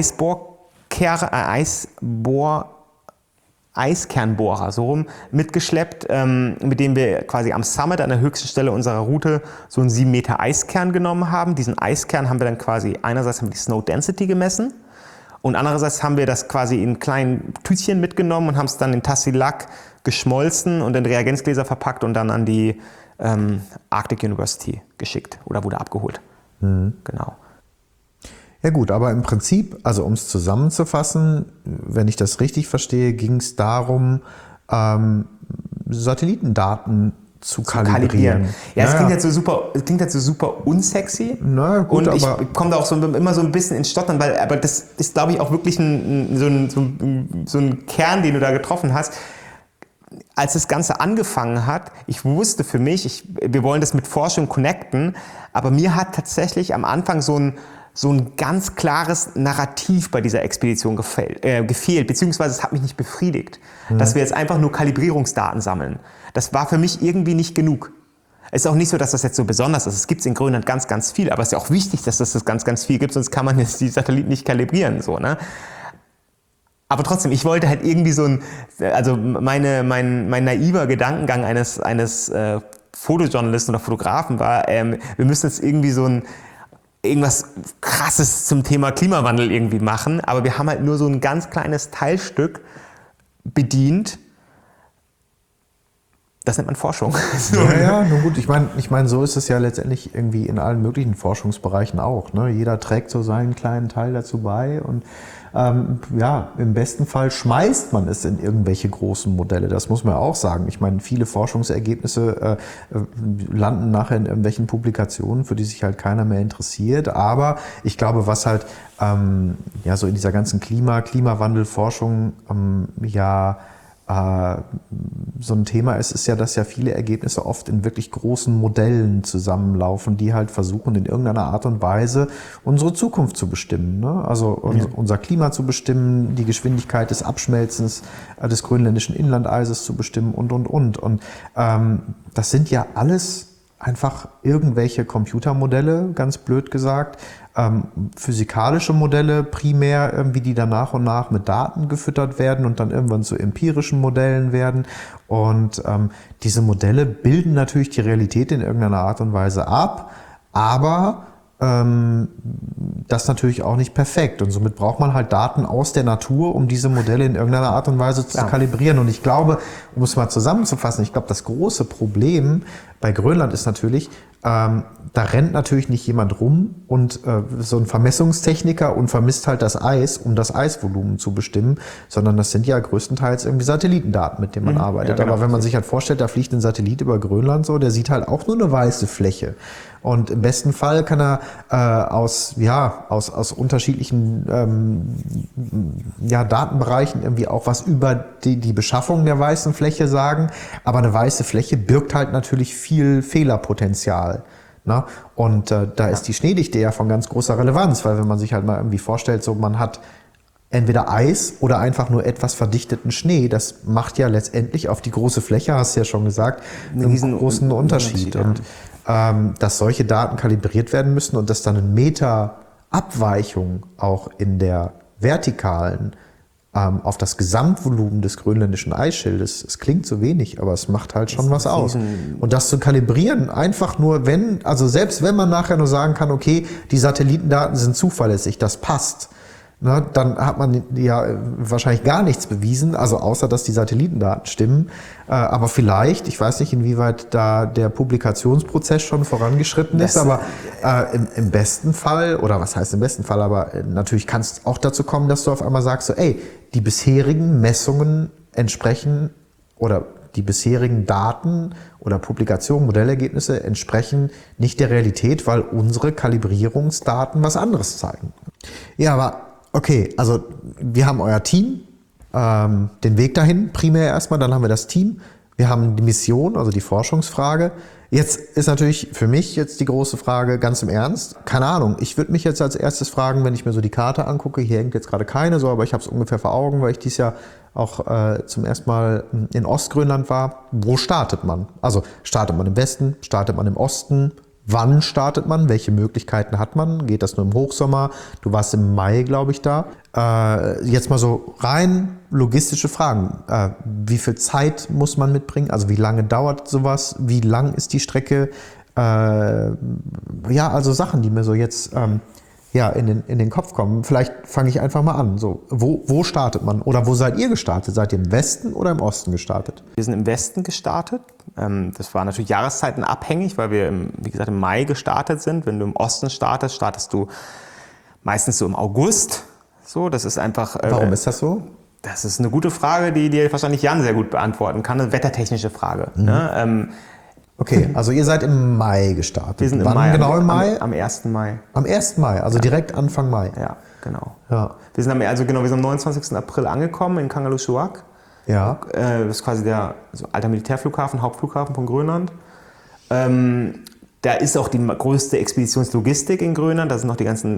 Eiskernbohrer so rum mitgeschleppt, mit dem wir quasi am Summit, an der höchsten Stelle unserer Route, so einen 7 Meter Eiskern genommen haben. Diesen Eiskern haben wir dann quasi, einerseits haben wir die Snow Density gemessen und andererseits haben wir das quasi in kleinen Tütchen mitgenommen und haben es dann in Tasiilaq geschmolzen und in Reagenzgläser verpackt und dann an die Arctic University geschickt oder wurde abgeholt. Mhm. Genau. Ja gut, aber im Prinzip, also um es zusammenzufassen, wenn ich das richtig verstehe, ging es darum, Satellitendaten zu kalibrieren. Ja, es klingt jetzt so super unsexy. Na gut, und ich komme da auch immer so ein bisschen ins Stottern, aber das ist, glaube ich, auch wirklich so ein Kern, den du da getroffen hast. Als das Ganze angefangen hat, ich wusste für mich, wir wollen das mit Forschung connecten, aber mir hat tatsächlich am Anfang so ein ganz klares Narrativ bei dieser Expedition gefehlt, beziehungsweise es hat mich nicht befriedigt, dass wir jetzt einfach nur Kalibrierungsdaten sammeln. Das war für mich irgendwie nicht genug. Es ist auch nicht so, dass das jetzt so besonders ist. Es gibt es in Grönland ganz, ganz viel, aber es ist ja auch wichtig, dass es das ganz, ganz viel gibt, sonst kann man jetzt die Satelliten nicht kalibrieren. So, ne? Aber trotzdem, ich wollte halt irgendwie mein naiver Gedankengang eines Fotojournalisten oder Fotografen war, wir müssen jetzt irgendwie irgendwas Krasses zum Thema Klimawandel irgendwie machen, aber wir haben halt nur so ein ganz kleines Teilstück bedient. Das nennt man Forschung. Ja, nun gut, ich meine, so ist es ja letztendlich irgendwie in allen möglichen Forschungsbereichen auch. Ne? Jeder trägt so seinen kleinen Teil dazu bei und im besten Fall schmeißt man es in irgendwelche großen Modelle. Das muss man auch sagen. Ich meine, viele Forschungsergebnisse landen nachher in irgendwelchen Publikationen, für die sich halt keiner mehr interessiert. Aber ich glaube, was halt so in dieser ganzen Klimawandelforschung so ein Thema ist ja, dass ja viele Ergebnisse oft in wirklich großen Modellen zusammenlaufen, die halt versuchen, in irgendeiner Art und Weise unsere Zukunft zu bestimmen. Ne? Also unser Klima zu bestimmen, die Geschwindigkeit des Abschmelzens des grönländischen Inlandeises zu bestimmen und. Und das sind ja alles einfach irgendwelche Computermodelle, ganz blöd gesagt, physikalische Modelle primär, irgendwie, die dann nach und nach mit Daten gefüttert werden und dann irgendwann zu empirischen Modellen werden. Und diese Modelle bilden natürlich die Realität in irgendeiner Art und Weise ab, aber das natürlich auch nicht perfekt. Und somit braucht man halt Daten aus der Natur, um diese Modelle in irgendeiner Art und Weise zu kalibrieren. Und ich glaube, um es mal zusammenzufassen, ich glaube, das große Problem bei Grönland ist natürlich, da rennt natürlich nicht jemand rum und so ein Vermessungstechniker und vermisst halt das Eis, um das Eisvolumen zu bestimmen, sondern das sind ja größtenteils irgendwie Satellitendaten, mit denen man arbeitet. Ja, genau. Aber wenn man sich halt vorstellt, da fliegt ein Satellit über Grönland so, der sieht halt auch nur eine weiße Fläche. Und im besten Fall kann er aus unterschiedlichen Datenbereichen irgendwie auch was über die Beschaffung der weißen Fläche sagen. Aber eine weiße Fläche birgt halt natürlich viel Fehlerpotenzial. Na? Und da ist die Schneedichte ja von ganz großer Relevanz, weil wenn man sich halt mal irgendwie vorstellt, so man hat entweder Eis oder einfach nur etwas verdichteten Schnee, das macht ja letztendlich auf die große Fläche, hast du ja schon gesagt, einen großen Unterschied. Und dass solche Daten kalibriert werden müssen und dass dann ein Meter Abweichung auch in der vertikalen auf das Gesamtvolumen des grönländischen Eisschildes, es klingt so wenig, aber es macht halt schon was aus. Und das zu kalibrieren, einfach nur selbst wenn man nachher nur sagen kann, okay, die Satellitendaten sind zuverlässig, das passt, na, dann hat man ja wahrscheinlich gar nichts bewiesen, also außer, dass die Satellitendaten stimmen. Aber vielleicht, ich weiß nicht, inwieweit da der Publikationsprozess schon vorangeschritten ist, aber im besten Fall, oder was heißt im besten Fall, aber natürlich kann es auch dazu kommen, dass du auf einmal sagst, so, ey, die bisherigen Messungen entsprechen oder die bisherigen Daten oder Publikationen, Modellergebnisse entsprechen nicht der Realität, weil unsere Kalibrierungsdaten was anderes zeigen. Ja, aber okay, also wir haben euer Team, den Weg dahin primär erstmal, dann haben wir das Team, wir haben die Mission, also die Forschungsfrage. Jetzt ist natürlich für mich jetzt die große Frage, ganz im Ernst, keine Ahnung, ich würde mich jetzt als erstes fragen, wenn ich mir so die Karte angucke, hier hängt jetzt gerade keine so, aber ich habe es ungefähr vor Augen, weil ich dieses Jahr auch zum ersten Mal in Ostgrönland war. Wo startet man? Also startet man im Westen, startet man im Osten? Wann startet man? Welche Möglichkeiten hat man? Geht das nur im Hochsommer? Du warst im Mai, glaube ich, da. Jetzt mal so rein logistische Fragen. Wie viel Zeit muss man mitbringen? Also wie lange dauert sowas? Wie lang ist die Strecke? Also Sachen, die mir so jetzt in den Kopf kommen. Vielleicht fange ich einfach mal an. So, wo startet man? Oder wo seid ihr gestartet? Seid ihr im Westen oder im Osten gestartet? Wir sind im Westen gestartet. Das war natürlich jahreszeitenabhängig, weil wir, wie gesagt, im Mai gestartet sind. Wenn du im Osten startest, startest du meistens so im August. So, das ist einfach. Warum ist das so? Das ist eine gute Frage, die dir wahrscheinlich Jan sehr gut beantworten kann. Eine wettertechnische Frage. Ne? Okay, also ihr seid im Mai gestartet. Wir sind Wann Mai, genau im Mai? Am 1. Mai. Am 1. Mai, also direkt Anfang Mai. Ja, genau. Ja. Wir sind am 29. April angekommen in Kangerlussuaq. Ja. Das ist quasi der alter Militärflughafen, Hauptflughafen von Grönland. Da ist auch die größte Expeditionslogistik in Grönland. Da sind noch die ganzen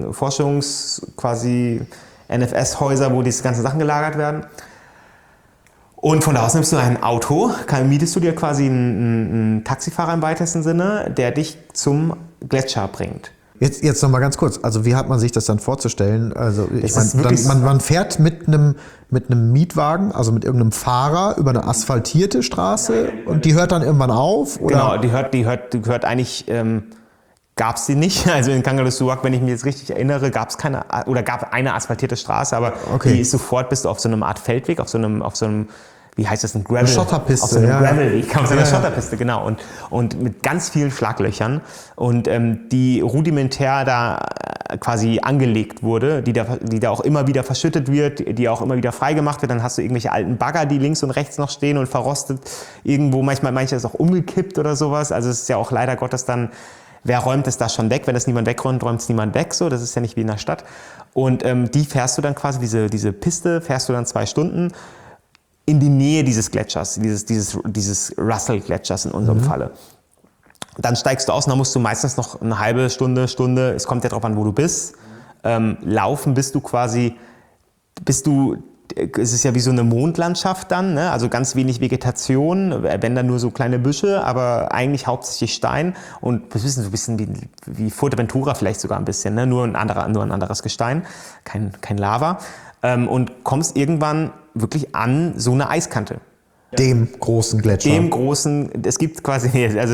NFS-Häuser, wo diese ganzen Sachen gelagert werden. Und von da aus nimmst du ein Auto, mietest du dir quasi einen Taxifahrer im weitesten Sinne, der dich zum Gletscher bringt. Jetzt noch mal ganz kurz, also wie hat man sich das dann vorzustellen? Also ich meine, man fährt mit einem Mietwagen, also mit irgendeinem Fahrer über eine asphaltierte Straße und die hört dann irgendwann auf? Oder? Genau, die hört eigentlich, gab es die nicht. Also in Kangerlussuaq, wenn ich mich jetzt richtig erinnere, gab eine asphaltierte Straße, aber die ist sofort, bist du auf so einem Art Feldweg, auf so einem wie heißt das, ein Gravel? Eine Schotterpiste. Auf so einem Gravelweg, auf so einer Schotterpiste, genau. Und mit ganz vielen Schlaglöchern und die rudimentär da quasi angelegt wurde, die da auch immer wieder verschüttet wird, die auch immer wieder freigemacht wird. Dann hast du irgendwelche alten Bagger, die links und rechts noch stehen und verrostet irgendwo. Manches ist auch umgekippt oder sowas. Also es ist ja auch leider Gottes dann, wer räumt es da schon weg? Wenn es niemand wegräumt, räumt es niemand weg. So, das ist ja nicht wie in der Stadt. Und die fährst du dann quasi, diese Piste fährst du dann 2 Stunden in die Nähe dieses Gletschers, dieses Russell-Gletschers in unserem Falle. Dann steigst du aus und dann musst du meistens noch eine halbe Stunde, es kommt ja drauf an, wo du bist. Laufen bis du es ist ja wie so eine Mondlandschaft dann, ne? Also ganz wenig Vegetation, wenn dann nur so kleine Büsche, aber eigentlich hauptsächlich Stein und das ist so ein bisschen wie Fuerteventura vielleicht sogar ein bisschen, ne? Nur ein anderes Gestein, kein Lava. Und kommst irgendwann wirklich an so eine Eiskante. Dem großen Gletscher. Es gibt quasi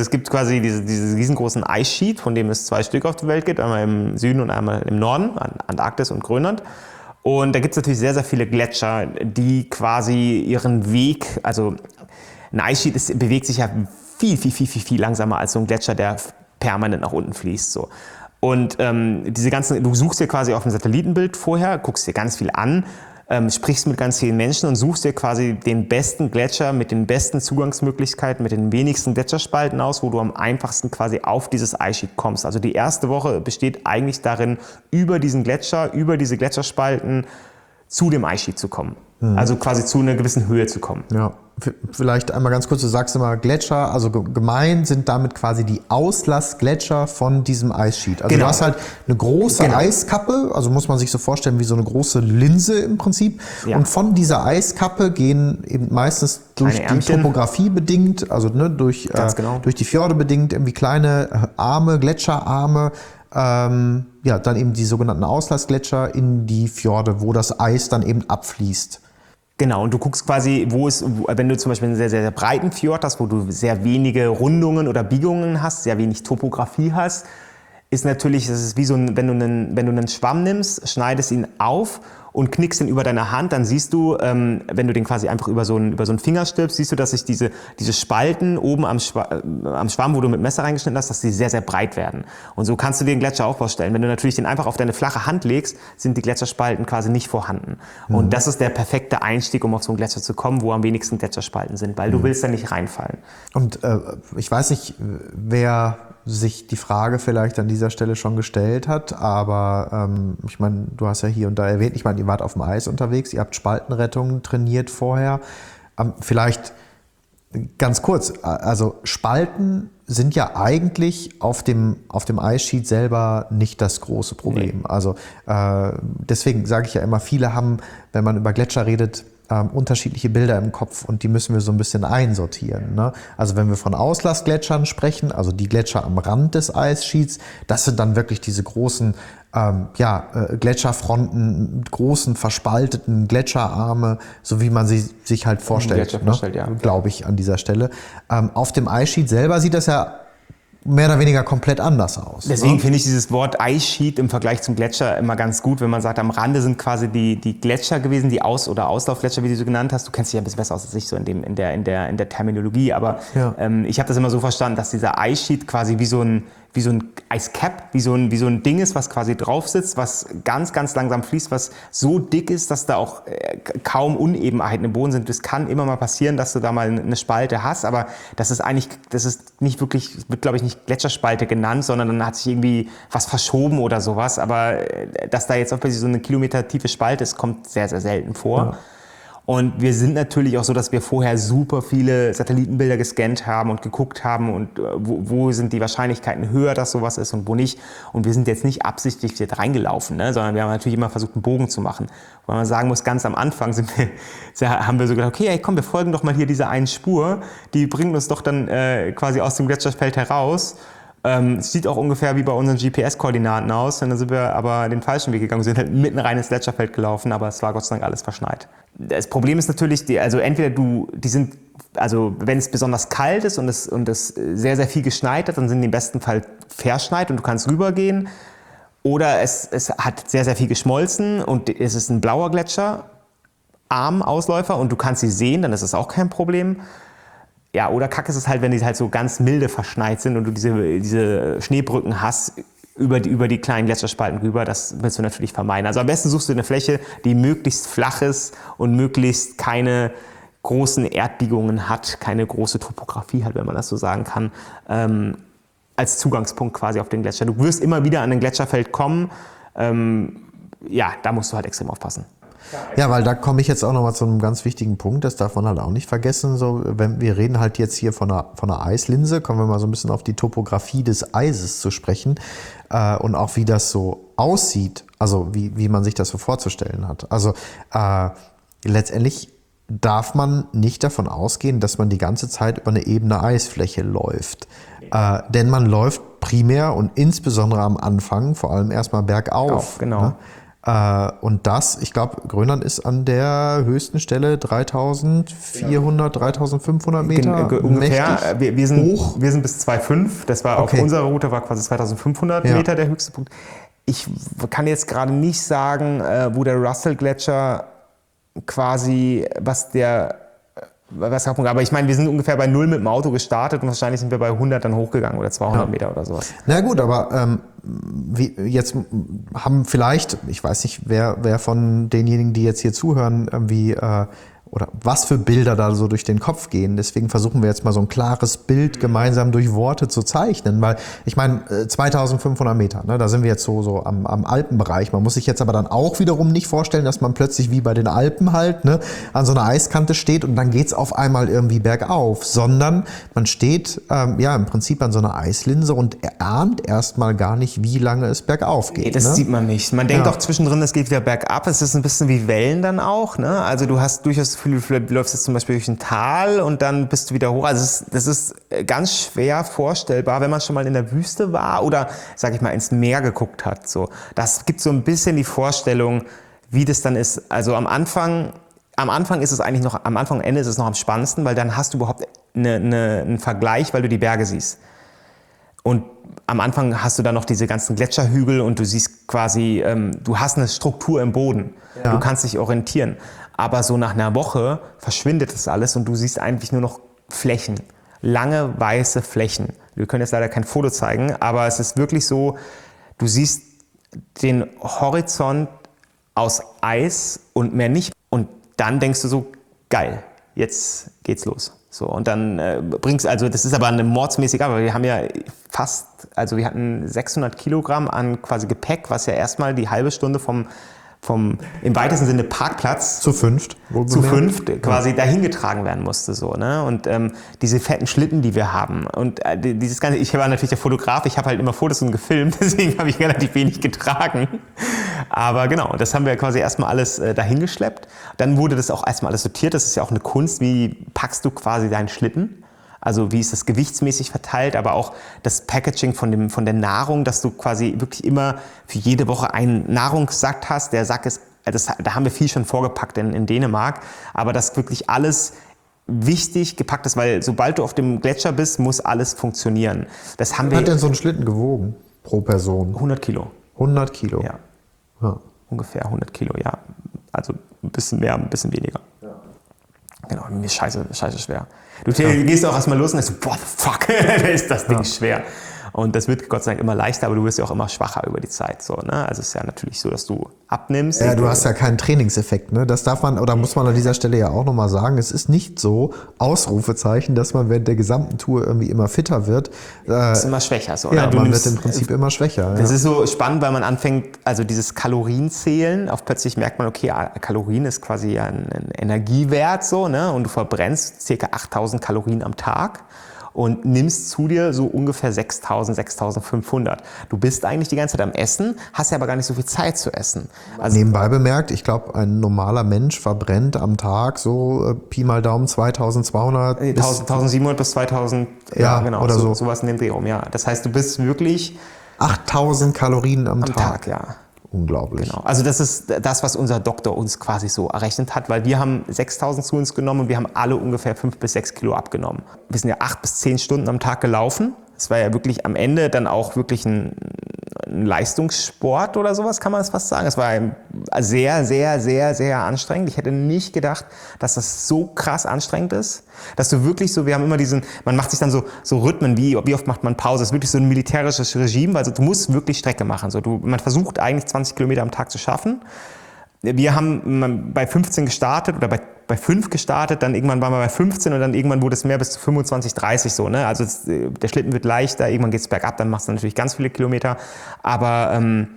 diesen riesengroßen Eissheet, von dem es 2 Stück auf der Welt gibt, einmal im Süden und einmal im Norden, Antarktis und Grönland. Und da gibt es natürlich sehr, sehr viele Gletscher, die quasi ihren Weg, also ein Eissheet bewegt sich ja viel langsamer als so ein Gletscher, der permanent nach unten fließt. So. Und du suchst dir quasi auf dem Satellitenbild vorher, guckst dir ganz viel an, sprichst mit ganz vielen Menschen und suchst dir quasi den besten Gletscher mit den besten Zugangsmöglichkeiten, mit den wenigsten Gletscherspalten aus, wo du am einfachsten quasi auf dieses Eissheet kommst. Also die erste Woche besteht eigentlich darin, über diese Gletscherspalten zu dem Eissheet zu kommen. Also quasi zu einer gewissen Höhe zu kommen. Ja, vielleicht einmal ganz kurz, du sagst immer Gletscher, also gemeint sind damit quasi die Auslassgletscher von diesem Eissheet. Also du hast halt eine große Eiskappe, also muss man sich so vorstellen wie so eine große Linse im Prinzip. Ja. Und von dieser Eiskappe gehen eben meistens durch die Topografie bedingt, also durch die Fjorde bedingt, irgendwie kleine Arme, Gletscherarme, dann eben die sogenannten Auslassgletscher in die Fjorde, wo das Eis dann eben abfließt. Genau, und du guckst quasi, wenn du zum Beispiel einen sehr, sehr, sehr breiten Fjord hast, wo du sehr wenige Rundungen oder Biegungen hast, sehr wenig Topografie hast, ist natürlich, das ist wie so wenn du einen Schwamm nimmst, schneidest ihn auf und knickst ihn über deine Hand, dann siehst du, wenn du den quasi einfach über so einen Finger stülpst, siehst du, dass sich diese Spalten oben am Schwamm, wo du mit Messer reingeschnitten hast, dass die sehr, sehr breit werden. Und so kannst du dir den Gletscher vorstellen. Wenn du natürlich den einfach auf deine flache Hand legst, sind die Gletscherspalten quasi nicht vorhanden. Und das ist der perfekte Einstieg, um auf so einen Gletscher zu kommen, wo am wenigsten Gletscherspalten sind, weil du willst da nicht reinfallen. Und ich weiß nicht, wer sich die Frage vielleicht an dieser Stelle schon gestellt hat, aber ich meine, du hast ja hier und da erwähnt, ich meine, ihr wart auf dem Eis unterwegs, ihr habt Spaltenrettung trainiert vorher. Vielleicht ganz kurz, also Spalten sind ja eigentlich auf dem Eissheet selber nicht das große Problem. Nee. Also deswegen sage ich ja immer, viele haben, wenn man über Gletscher redet, unterschiedliche Bilder im Kopf und die müssen wir so ein bisschen einsortieren. Ne? Also wenn wir von Auslassgletschern sprechen, also die Gletscher am Rand des Eissheets, das sind dann wirklich diese großen Gletscherfronten, großen verspalteten Gletscherarme, so wie man sie sich halt vorstellt, glaube ich an dieser Stelle. Auf dem Eissheet selber sieht das ja mehr oder weniger komplett anders aus. Deswegen finde ich dieses Wort Eissheet im Vergleich zum Gletscher immer ganz gut, wenn man sagt, am Rande sind quasi die Gletscher gewesen, die oder Auslaufgletscher, wie du sie genannt hast. Du kennst dich ja ein bisschen besser aus als ich so in der Terminologie, aber ich habe das immer so verstanden, dass dieser Eissheet quasi wie so ein Eiscap, wie so ein Ding ist, was quasi drauf sitzt, was ganz, ganz langsam fließt, was so dick ist, dass da auch kaum Unebenheiten im Boden sind. Es kann immer mal passieren, dass du da mal eine Spalte hast, aber das ist nicht wirklich, wird glaube ich nicht Gletscherspalte genannt, sondern dann hat sich irgendwie was verschoben oder sowas. Aber dass da jetzt auch plötzlich so eine kilometertiefe Spalte ist, kommt sehr, sehr selten vor. Ja. Und wir sind natürlich auch so, dass wir vorher super viele Satellitenbilder gescannt haben und geguckt haben und wo sind die Wahrscheinlichkeiten höher, dass sowas ist und wo nicht. Und wir sind jetzt nicht absichtlich jetzt reingelaufen, ne? Sondern wir haben natürlich immer versucht, einen Bogen zu machen. Weil man sagen muss, ganz am Anfang haben wir so gedacht, okay, komm, wir folgen doch mal hier dieser einen Spur, die bringt uns doch dann quasi aus dem Gletscherfeld heraus. Es sieht auch ungefähr wie bei unseren GPS-Koordinaten aus. Und dann sind wir aber den falschen Weg gegangen. Wir sind halt mitten rein ins Gletscherfeld gelaufen, aber es war Gott sei Dank alles verschneit. Das Problem ist natürlich, wenn es besonders kalt ist und es sehr, sehr viel geschneit hat, dann sind die im besten Fall verschneit und du kannst rübergehen. Oder es hat sehr, sehr viel geschmolzen und es ist ein blauer Gletscher, Ausläufer und du kannst sie sehen, dann ist es auch kein Problem. Ja, oder kacke ist es halt, wenn die halt so ganz milde verschneit sind und du diese Schneebrücken hast über die kleinen Gletscherspalten rüber. Das willst du natürlich vermeiden. Also am besten suchst du eine Fläche, die möglichst flach ist und möglichst keine großen Erdbiegungen hat, keine große Topografie hat, wenn man das so sagen kann, als Zugangspunkt quasi auf den Gletscher. Du wirst immer wieder an ein Gletscherfeld kommen. Da musst du halt extrem aufpassen. Ja, weil da komme ich jetzt auch nochmal zu einem ganz wichtigen Punkt, das darf man halt auch nicht vergessen. So, wenn wir reden halt jetzt hier von einer Eislinse, kommen wir mal so ein bisschen auf die Topografie des Eises zu sprechen und auch wie das so aussieht, also wie man sich das so vorzustellen hat. Also letztendlich darf man nicht davon ausgehen, dass man die ganze Zeit über eine ebene Eisfläche läuft. Denn man läuft primär und insbesondere am Anfang vor allem erstmal bergauf. Genau. Ne? Und das, ich glaube, Grönland ist an der höchsten Stelle 3400, 3500 Meter. Ungefähr. Wir sind bis 2,5. Das war auf unserer Route war quasi 2500 Meter der höchste Punkt. Ich kann jetzt gerade nicht sagen, wo der Russell-Gletscher quasi, aber ich meine, wir sind ungefähr bei 0 mit dem Auto gestartet und wahrscheinlich sind wir bei 100 dann hochgegangen oder 200 Meter oder sowas. Na gut, aber jetzt haben vielleicht, ich weiß nicht, wer von denjenigen, die jetzt hier zuhören, irgendwie oder was für Bilder da so durch den Kopf gehen. Deswegen versuchen wir jetzt mal so ein klares Bild gemeinsam durch Worte zu zeichnen, weil ich meine 2500 Meter, ne, da sind wir jetzt so am Alpenbereich. Man muss sich jetzt aber dann auch wiederum nicht vorstellen, dass man plötzlich wie bei den Alpen halt, ne, an so einer Eiskante steht und dann geht's auf einmal irgendwie bergauf, sondern man steht im Prinzip an so einer Eislinse und ahnt erstmal gar nicht, wie lange es bergauf geht. Nee, das sieht man nicht. Man denkt auch zwischendrin, es geht wieder bergab. Es ist ein bisschen wie Wellen dann auch, ne? Also du hast durchaus du läufst jetzt zum Beispiel durch ein Tal und dann bist du wieder hoch. Also das ist ganz schwer vorstellbar, wenn man schon mal in der Wüste war oder, sag ich mal, ins Meer geguckt hat. So. Das gibt so ein bisschen die Vorstellung, wie das dann ist. Also am Anfang ist es eigentlich noch, am Anfang und Ende ist es noch am spannendsten, weil dann hast du überhaupt einen Vergleich, weil du die Berge siehst. Und am Anfang hast du dann noch diese ganzen Gletscherhügel und du siehst quasi, du hast eine Struktur im Boden. Ja. Du kannst dich orientieren. Aber so nach einer Woche verschwindet das alles und du siehst eigentlich nur noch Flächen. Lange weiße Flächen. Wir können jetzt leider kein Foto zeigen, aber es ist wirklich so, du siehst den Horizont aus Eis und mehr nicht. Und dann denkst du so, geil, jetzt geht's los. So, und dann das ist aber eine mordsmäßige Arbeit. Wir haben ja wir hatten 600 Kilogramm an quasi Gepäck, was ja erstmal die halbe Stunde vom im weitesten Sinne Parkplatz zu fünft quasi dahin getragen werden musste. So, ne? Und diese fetten Schlitten, die wir haben. Und dieses Ganze, ich war natürlich der Fotograf, ich habe halt immer Fotos und gefilmt, deswegen habe ich relativ wenig getragen. Aber genau, das haben wir quasi erstmal alles dahin geschleppt. Dann wurde das auch erstmal alles sortiert. Das ist ja auch eine Kunst, wie packst du quasi deinen Schlitten? Also wie ist das gewichtsmäßig verteilt, aber auch das Packaging von der Nahrung, dass du quasi wirklich immer für jede Woche einen Nahrungssack hast. Der Sack ist, da haben wir viel schon vorgepackt in Dänemark, aber dass wirklich alles wichtig gepackt ist, weil sobald du auf dem Gletscher bist, muss alles funktionieren. Was hat denn so ein Schlitten gewogen pro Person? 100 Kilo. 100 Kilo? Ja. Ungefähr 100 Kilo, ja. Also ein bisschen mehr, ein bisschen weniger. Ja. Genau, mir ist scheiße schwer. Du gehst auch erstmal los und denkst so, boah, fuck, ist das Ding schwer. Und das wird Gott sei Dank immer leichter, aber du wirst ja auch immer schwacher über die Zeit. So, ne? Also es ist ja natürlich so, dass du abnimmst. Ja, du hast ja keinen Trainingseffekt. Ne? Das darf man, oder muss man an dieser Stelle ja auch nochmal sagen, es ist nicht so, Ausrufezeichen, dass man während der gesamten Tour irgendwie immer fitter wird. Ist immer schwächer. So, ja, man wird im Prinzip immer schwächer. Das ist so spannend, weil man anfängt, also dieses Kalorienzählen, auf plötzlich merkt man, okay, Kalorien ist quasi ein Energiewert, so, ne? Und du verbrennst ca. 8000 Kalorien am Tag. Und nimmst zu dir so ungefähr 6.000, 6.500. Du bist eigentlich die ganze Zeit am Essen, hast ja aber gar nicht so viel Zeit zu essen. Also nebenbei bemerkt, ich glaube, ein normaler Mensch verbrennt am Tag so Pi mal Daumen 2.200. 1.700 bis 2.000, ja genau, oder so. Sowas in dem Dreh rum, ja. Das heißt, du bist wirklich 8.000 Kalorien am Tag, ja. Unglaublich. Genau. Also das ist das, was unser Doktor uns quasi so errechnet hat, weil wir haben 6.000 zu uns genommen und wir haben alle ungefähr 5 bis 6 Kilo abgenommen. Wir sind ja 8 bis 10 Stunden am Tag gelaufen. Es war ja wirklich am Ende dann auch wirklich ein Leistungssport oder sowas, kann man das fast sagen. Es war sehr, sehr, sehr, sehr anstrengend. Ich hätte nicht gedacht, dass das so krass anstrengend ist, dass du wirklich so, wir haben immer man macht sich dann so Rhythmen, wie oft macht man Pause. Das ist wirklich so ein militärisches Regime, also du musst wirklich Strecke machen. Man versucht eigentlich 20 Kilometer am Tag zu schaffen. Wir haben bei 15 gestartet oder bei 5 gestartet, dann irgendwann waren wir bei 15 und dann irgendwann wurde es mehr bis zu 25, 30 so. Ne? Also der Schlitten wird leichter, irgendwann geht es bergab, dann machst du natürlich ganz viele Kilometer. Aber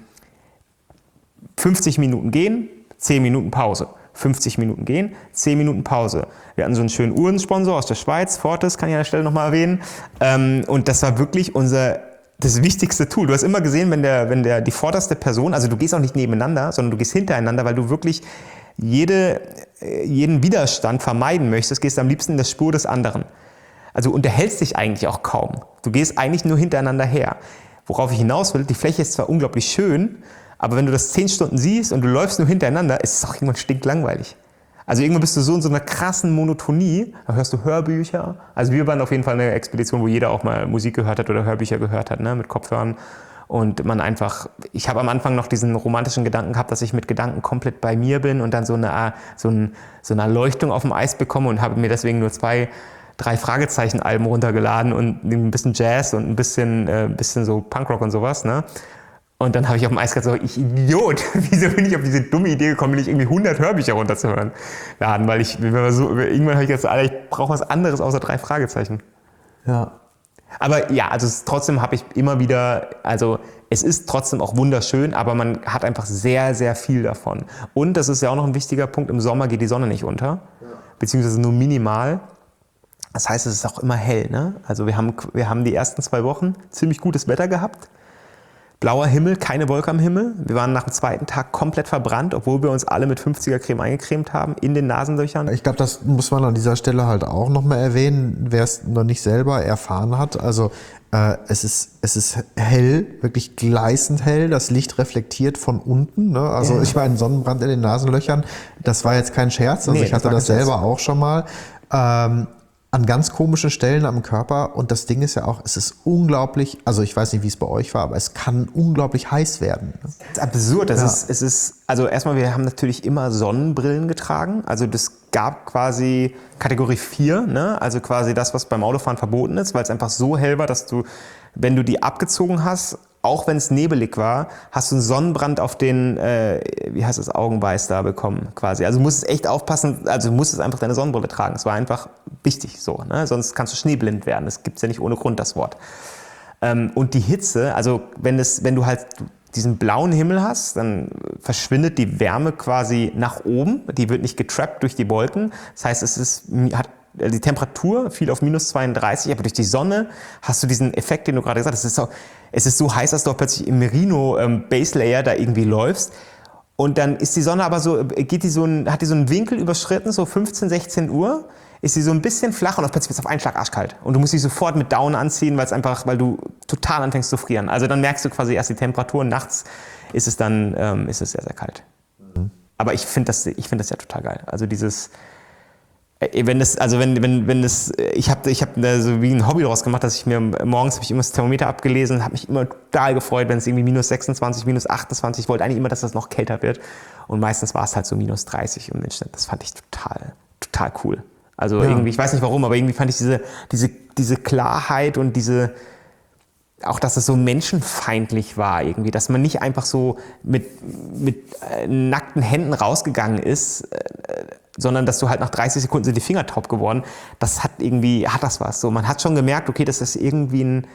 50 Minuten gehen, 10 Minuten Pause. 50 Minuten gehen, 10 Minuten Pause. Wir hatten so einen schönen Uhrensponsor aus der Schweiz, Fortis, kann ich an der Stelle nochmal erwähnen. Und das war wirklich das wichtigste Tool. Du hast immer gesehen, wenn die vorderste Person, also du gehst auch nicht nebeneinander, sondern du gehst hintereinander, weil du wirklich jeden Widerstand vermeiden möchtest, gehst du am liebsten in der Spur des anderen. Also unterhältst dich eigentlich auch kaum. Du gehst eigentlich nur hintereinander her. Worauf ich hinaus will, die Fläche ist zwar unglaublich schön, aber wenn du das 10 Stunden siehst und du läufst nur hintereinander, ist es auch irgendwann stinklangweilig. Also irgendwann bist du so in so einer krassen Monotonie, da hörst du Hörbücher. Also wir waren auf jeden Fall eine Expedition, wo jeder auch mal Musik gehört hat oder Hörbücher gehört hat, ne, mit Kopfhörern. Und ich habe am Anfang noch diesen romantischen Gedanken gehabt, dass ich mit Gedanken komplett bei mir bin und dann so eine Erleuchtung auf dem Eis bekomme und habe mir deswegen nur 2, 3 Fragezeichen-Alben runtergeladen und ein bisschen Jazz und ein bisschen so Punkrock und sowas, ne? Und dann habe ich auf dem Eis gesagt, so, ich Idiot, wieso bin ich auf diese dumme Idee gekommen, nicht irgendwie 100 Hörbücher runterzuhören? Laden, weil irgendwann habe ich gesagt, Alter, ich brauche was anderes außer 3 Fragezeichen. Ja. Aber ja, also trotzdem habe ich immer wieder, also es ist trotzdem auch wunderschön, aber man hat einfach sehr, sehr viel davon. Und das ist ja auch noch ein wichtiger Punkt, im Sommer geht die Sonne nicht unter, beziehungsweise nur minimal. Das heißt, es ist auch immer hell, ne? Also wir haben die ersten 2 Wochen ziemlich gutes Wetter gehabt. Blauer Himmel, keine Wolke am Himmel. Wir waren nach dem 2. Tag komplett verbrannt, obwohl wir uns alle mit 50er-Creme eingecremt haben, in den Nasenlöchern. Ich glaube, das muss man an dieser Stelle halt auch nochmal erwähnen, wer es noch nicht selber erfahren hat. Also es ist hell, wirklich gleißend hell. Das Licht reflektiert von unten. Ne? Also ich meine, Sonnenbrand in den Nasenlöchern, das war jetzt kein Scherz. Also ich hatte das selber auch schon mal. An ganz komischen Stellen am Körper, und das Ding ist ja auch, es ist unglaublich, also ich weiß nicht, wie es bei euch war, aber es kann unglaublich heiß werden. Das ist absurd. Also erstmal, wir haben natürlich immer Sonnenbrillen getragen, also das gab quasi Kategorie 4, ne? Also quasi das, was beim Autofahren verboten ist, weil es einfach so hell war, dass du, wenn du die abgezogen hast, auch wenn es nebelig war, hast du einen Sonnenbrand auf den, Augenweiß da bekommen quasi. Also du musst echt aufpassen, also du musstest einfach deine Sonnenbrille tragen. Es war einfach wichtig so, ne? Sonst kannst du schneeblind werden. Das gibt es ja nicht ohne Grund, das Wort. Und die Hitze, also wenn du halt diesen blauen Himmel hast, dann verschwindet die Wärme quasi nach oben. Die wird nicht getrappt durch die Wolken. Das heißt, die Temperatur fiel auf -32, aber durch die Sonne hast du diesen Effekt, den du gerade gesagt hast. Es ist so heiß, dass du auch plötzlich im Merino Base Layer da irgendwie läufst. Und dann ist die Sonne aber so, hat die so einen Winkel überschritten, so 15, 16 Uhr, ist sie so ein bisschen flach und auf plötzlich wird es auf einen Schlag arschkalt. Und du musst dich sofort mit Down anziehen, weil du total anfängst zu frieren. Also dann merkst du quasi erst die Temperatur und nachts ist es sehr, sehr kalt. Mhm. Aber ich finde das ja total geil. Also dieses, ich habe so wie ein Hobby daraus gemacht, dass ich mir morgens habe ich immer das Thermometer abgelesen und habe mich immer total gefreut, wenn es irgendwie -26, -28, ich wollte eigentlich immer, dass das noch kälter wird. Und meistens war es halt so -30 im Mitschnitt. Das fand ich total cool. Also irgendwie, ich weiß nicht warum, aber irgendwie fand ich diese Klarheit und auch, dass es so menschenfeindlich war irgendwie, dass man nicht einfach so mit nackten Händen rausgegangen ist, sondern dass du halt nach 30 Sekunden sind die Finger taub geworden. Das hat das was. So, man hat schon gemerkt, okay, das ist irgendwie ein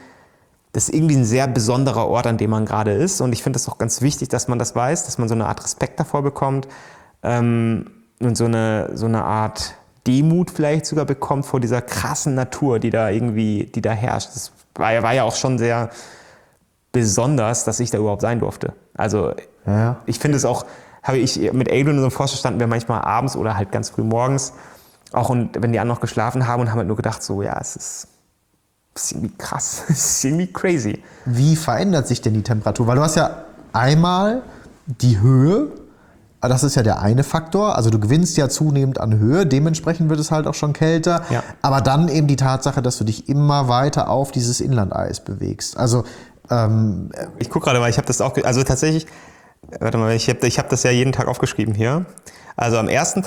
sehr besonderer Ort, an dem man gerade ist. Und ich finde es auch ganz wichtig, dass man das weiß, dass man so eine Art Respekt davor bekommt und so eine Art Demut vielleicht sogar bekommt vor dieser krassen Natur, die da herrscht. Das war ja auch schon sehr besonders, dass ich da überhaupt sein durfte. Also ich finde es auch, habe ich mit Adrian in so einem Forscher standen wir manchmal abends oder halt ganz früh morgens, auch und wenn die anderen noch geschlafen haben und haben halt nur gedacht, so ja, es ist irgendwie krass, es ist irgendwie crazy. Wie verändert sich denn die Temperatur? Weil du hast ja einmal die Höhe, das ist ja der eine Faktor, also du gewinnst ja zunehmend an Höhe, dementsprechend wird es halt auch schon kälter, aber dann eben die Tatsache, dass du dich immer weiter auf dieses Inlandeis bewegst. Also ich gucke gerade mal, ich habe das auch, also tatsächlich, warte mal, ich hab das ja jeden Tag aufgeschrieben hier. Also am ersten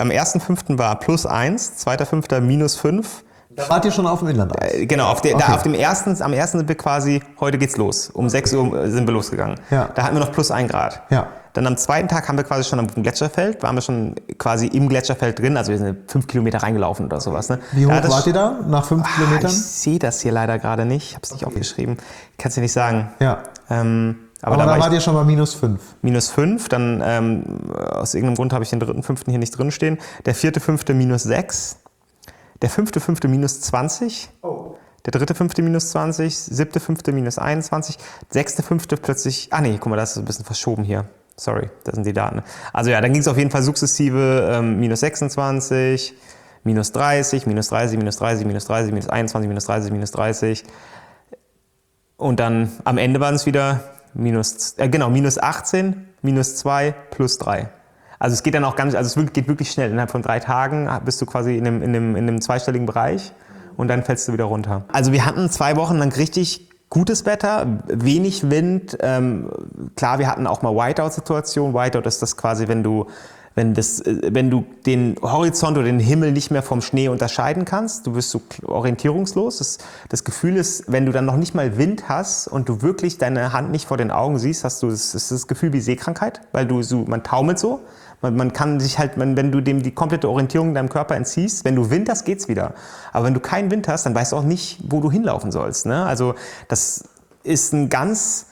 5. war +1, 2.5. -5. Da wart ihr schon auf dem Inlandeis? Genau, am ersten sind wir quasi, heute geht's los. Um 6 Uhr sind wir losgegangen. Ja. Da hatten wir noch +1 Grad. Ja. Dann am 2. Tag haben wir quasi schon am Gletscherfeld, waren wir schon quasi im Gletscherfeld drin, also wir sind 5 Kilometer reingelaufen oder sowas. Ne? Wie hoch wart ihr da nach 5 Kilometern? Ich sehe das hier leider gerade nicht, ich habe es nicht aufgeschrieben. Ich kann es dir nicht sagen. Ja. Aber da wart ihr schon mal -5. -5, dann aus irgendeinem Grund habe ich den 3.5. hier nicht drin stehen. Der 4.5. -6. Der 5.5. -20. Oh. Der 3.5. -20. 7.5. -21. 6.5. plötzlich. Ah nee, guck mal, das ist ein bisschen verschoben hier. Sorry, das sind die Daten. Also ja, dann ging es auf jeden Fall sukzessive minus 26, minus 30, minus 30, minus 30, minus 30, minus 21, minus 30, minus 30. Und dann am Ende waren es wieder minus 18, minus 2, plus 3. Also es geht dann auch ganz, also es geht wirklich schnell. Innerhalb von 3 Tagen bist du quasi in einem zweistelligen Bereich und dann fällst du wieder runter. Also wir hatten 2 Wochen lang richtig gutes Wetter, wenig Wind. Klar, wir hatten auch mal Whiteout-Situationen. Whiteout ist das quasi, wenn du den Horizont oder den Himmel nicht mehr vom Schnee unterscheiden kannst, du wirst so orientierungslos. Das Gefühl ist, wenn du dann noch nicht mal Wind hast und du wirklich deine Hand nicht vor den Augen siehst, hast du das Gefühl wie Seekrankheit, weil man taumelt so. Man kann sich halt, wenn du dem die komplette Orientierung in deinem Körper entziehst, wenn du Wind hast, geht's wieder. Aber wenn du keinen Wind hast, dann weißt du auch nicht, wo du hinlaufen sollst. Ne? Also das ist eine ganz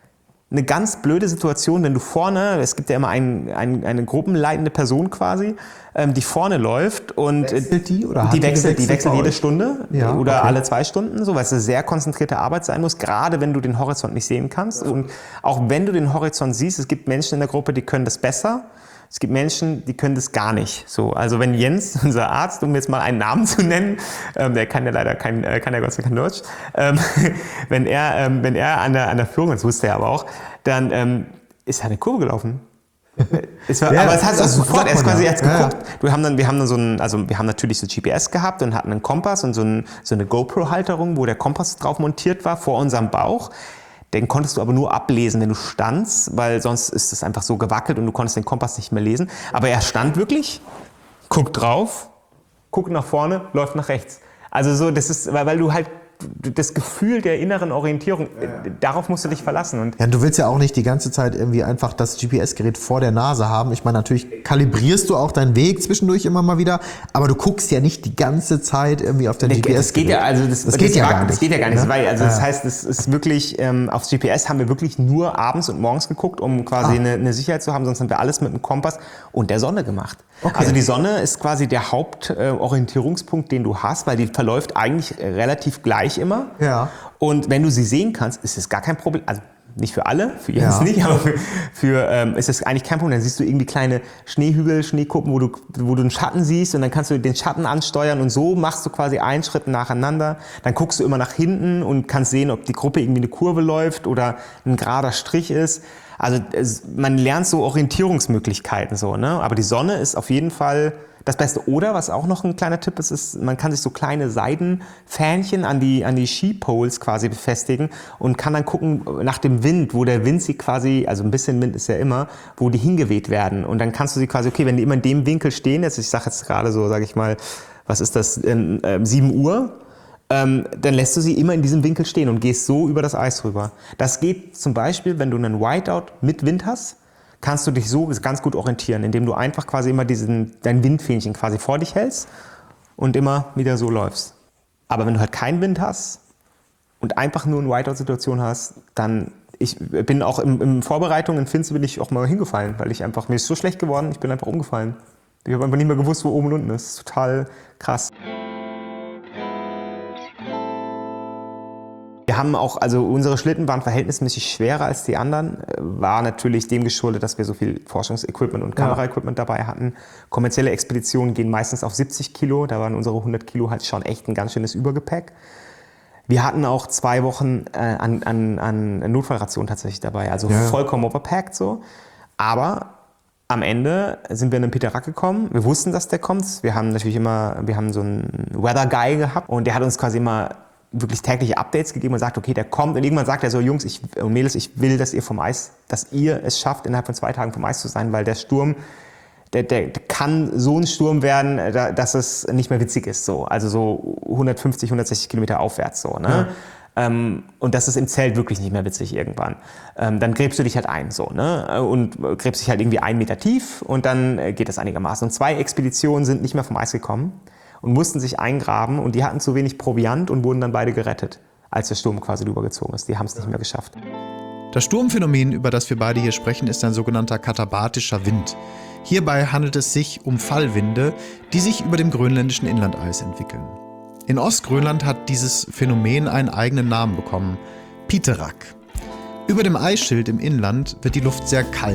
blöde Situation, wenn du vorne, es gibt ja immer eine gruppenleitende Person quasi, die vorne läuft und wechselt die wechselt jede Stunde oder okay. alle 2 Stunden, so, weil es eine sehr konzentrierte Arbeit sein muss, gerade wenn du den Horizont nicht sehen kannst. Und auch wenn du den Horizont siehst, es gibt Menschen in der Gruppe, die können das besser. Es gibt Menschen, die können das gar nicht. So, also wenn Jens, unser Arzt, um jetzt mal einen Namen zu nennen, der kann ja leider kann ja Gott sei Dank kein Deutsch, wenn er an der Führung, das wusste er aber auch, dann ist er eine Kurve gelaufen. Aber es hat sofort erst quasi geguckt. Ja. Wir haben natürlich so GPS gehabt und hatten einen Kompass und so eine GoPro-Halterung, wo der Kompass drauf montiert war vor unserem Bauch. Den konntest du aber nur ablesen, wenn du standst, weil sonst ist es einfach so gewackelt und du konntest den Kompass nicht mehr lesen. Aber er stand wirklich, guckt drauf, guckt nach vorne, läuft nach rechts. Also so, das ist, weil du halt das Gefühl der inneren Orientierung, darauf musst du dich verlassen. Und du willst ja auch nicht die ganze Zeit irgendwie einfach das GPS-Gerät vor der Nase haben. Ich meine, natürlich kalibrierst du auch deinen Weg zwischendurch immer mal wieder, aber du guckst ja nicht die ganze Zeit irgendwie auf dein GPS-Gerät. Das geht ja gar nicht. Weil, das heißt, es ist wirklich, aufs GPS haben wir wirklich nur abends und morgens geguckt, um quasi eine Sicherheit zu haben, sonst haben wir alles mit dem Kompass und der Sonne gemacht. Okay. Also die Sonne ist quasi der Hauptorientierungspunkt, den du hast, weil die verläuft eigentlich relativ gleich immer. Ja. Und wenn du sie sehen kannst, ist es gar kein Problem. Also nicht für alle, für Jens nicht, aber ist es eigentlich kein Problem. Dann siehst du irgendwie kleine Schneehügel, Schneekuppen, wo du einen Schatten siehst und dann kannst du den Schatten ansteuern und so machst du quasi einen Schritt nacheinander. Dann guckst du immer nach hinten und kannst sehen, ob die Gruppe irgendwie eine Kurve läuft oder ein gerader Strich ist. Also man lernt so Orientierungsmöglichkeiten so, ne? Aber die Sonne ist auf jeden Fall das Beste. Oder was auch noch ein kleiner Tipp ist, man kann sich so kleine Seidenfähnchen an die Skipoles quasi befestigen und kann dann gucken nach dem Wind, wo der Wind sie quasi, also ein bisschen Wind ist ja immer, wo die hingeweht werden. Und dann kannst du sie quasi, okay, wenn die immer in dem Winkel stehen, ich sage jetzt gerade so, sage ich mal, was ist das, 7 Uhr, dann lässt du sie immer in diesem Winkel stehen und gehst so über das Eis rüber. Das geht zum Beispiel, wenn du einen Whiteout mit Wind hast, kannst du dich so ganz gut orientieren, indem du einfach quasi immer dein Windfähnchen quasi vor dich hältst und immer wieder so läufst. Aber wenn du halt keinen Wind hast und einfach nur eine Whiteout-Situation hast, dann, ich bin auch in Vorbereitung in Finze bin ich auch mal hingefallen, weil mir ist so schlecht geworden, ich bin einfach umgefallen. Ich habe einfach nicht mehr gewusst, wo oben und unten ist. Das ist total krass. Wir haben auch, also unsere Schlitten waren verhältnismäßig schwerer als die anderen, war natürlich dem geschuldet, dass wir so viel Forschungsequipment und Kameraequipment dabei hatten. Kommerzielle Expeditionen gehen meistens auf 70 Kilo, da waren unsere 100 Kilo halt schon echt ein ganz schönes Übergepäck. Wir hatten auch 2 Wochen an Notfallration tatsächlich dabei, also vollkommen overpacked so. Aber am Ende sind wir in den Peter Rack gekommen. Wir wussten, dass der kommt. Wir haben so einen Weather Guy gehabt und der hat uns quasi immer wirklich tägliche Updates gegeben und sagt, okay, der kommt. Und irgendwann sagt er so, Jungs und Mädels, ich will, dass ihr es schafft, innerhalb von 2 Tagen vom Eis zu sein, weil der Sturm, der kann so ein Sturm werden, dass es nicht mehr witzig ist. So. Also so 150, 160 Kilometer aufwärts. So, ne? Ja. Und das ist im Zelt wirklich nicht mehr witzig irgendwann. Dann gräbst du dich halt ein. So, ne? Und gräbst dich halt irgendwie 1 Meter tief und dann geht das einigermaßen. Und 2 Expeditionen sind nicht mehr vom Eis gekommen und mussten sich eingraben und die hatten zu wenig Proviant und wurden dann beide gerettet, als der Sturm quasi rübergezogen ist. Die haben es nicht mehr geschafft. Das Sturmphänomen, über das wir beide hier sprechen, ist ein sogenannter katabatischer Wind. Hierbei handelt es sich um Fallwinde, die sich über dem grönländischen Inlandeis entwickeln. In Ostgrönland hat dieses Phänomen einen eigenen Namen bekommen: Piterak. Über dem Eisschild im Inland wird die Luft sehr kalt.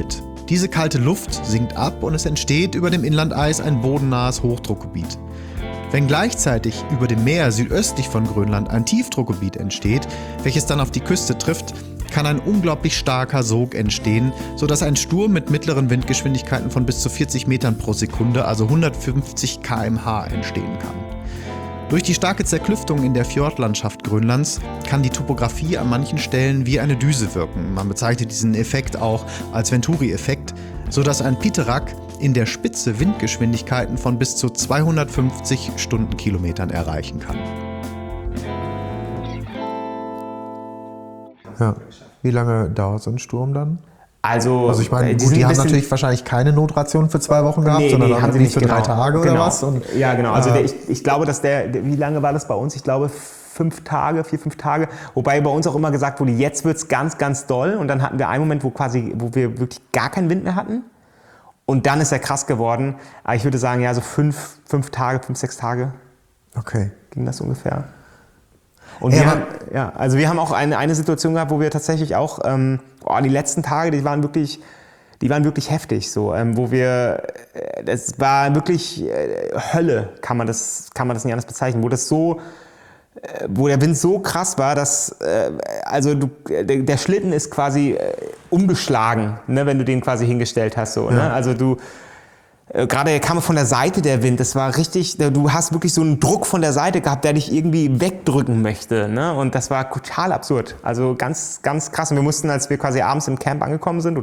Diese kalte Luft sinkt ab und es entsteht über dem Inlandeis ein bodennahes Hochdruckgebiet. Wenn gleichzeitig über dem Meer südöstlich von Grönland ein Tiefdruckgebiet entsteht, welches dann auf die Küste trifft, kann ein unglaublich starker Sog entstehen, sodass ein Sturm mit mittleren Windgeschwindigkeiten von bis zu 40 Metern pro Sekunde, also 150 km/h, entstehen kann. Durch die starke Zerklüftung in der Fjordlandschaft Grönlands kann die Topografie an manchen Stellen wie eine Düse wirken. Man bezeichnet diesen Effekt auch als Venturi-Effekt, sodass ein Piterak in der Spitze Windgeschwindigkeiten von bis zu 250 Stundenkilometern erreichen kann. Ja. Wie lange dauert so ein Sturm dann? Also ich meine, die haben natürlich wahrscheinlich keine Notration für 2 Wochen gehabt, sondern haben sie nicht für 3 Tage oder was? Und, ja, genau. Also ich glaube, dass wie lange war das bei uns? Ich glaube 4, 5 Tage. Wobei bei uns auch immer gesagt wurde, jetzt wird es ganz, ganz doll. Und dann hatten wir einen Moment, wo wir wirklich gar keinen Wind mehr hatten. Und dann ist er krass geworden. Aber ich würde sagen, ja, so 5 Tage, 5, 6 Tage. Okay. Ging das ungefähr. Und wir haben auch eine Situation gehabt, wo wir tatsächlich auch, die letzten Tage, die waren wirklich heftig, so, das war wirklich Hölle, kann man das nicht anders bezeichnen, wo der Wind so krass war, dass, der Schlitten ist quasi umgeschlagen, ne, wenn du den quasi hingestellt hast, so, ne, also gerade kam von der Seite der Wind, das war richtig, du hast wirklich so einen Druck von der Seite gehabt, der dich irgendwie wegdrücken möchte, ne? Und das war total absurd, also ganz, ganz krass. Und wir mussten, als wir quasi abends im Camp angekommen sind,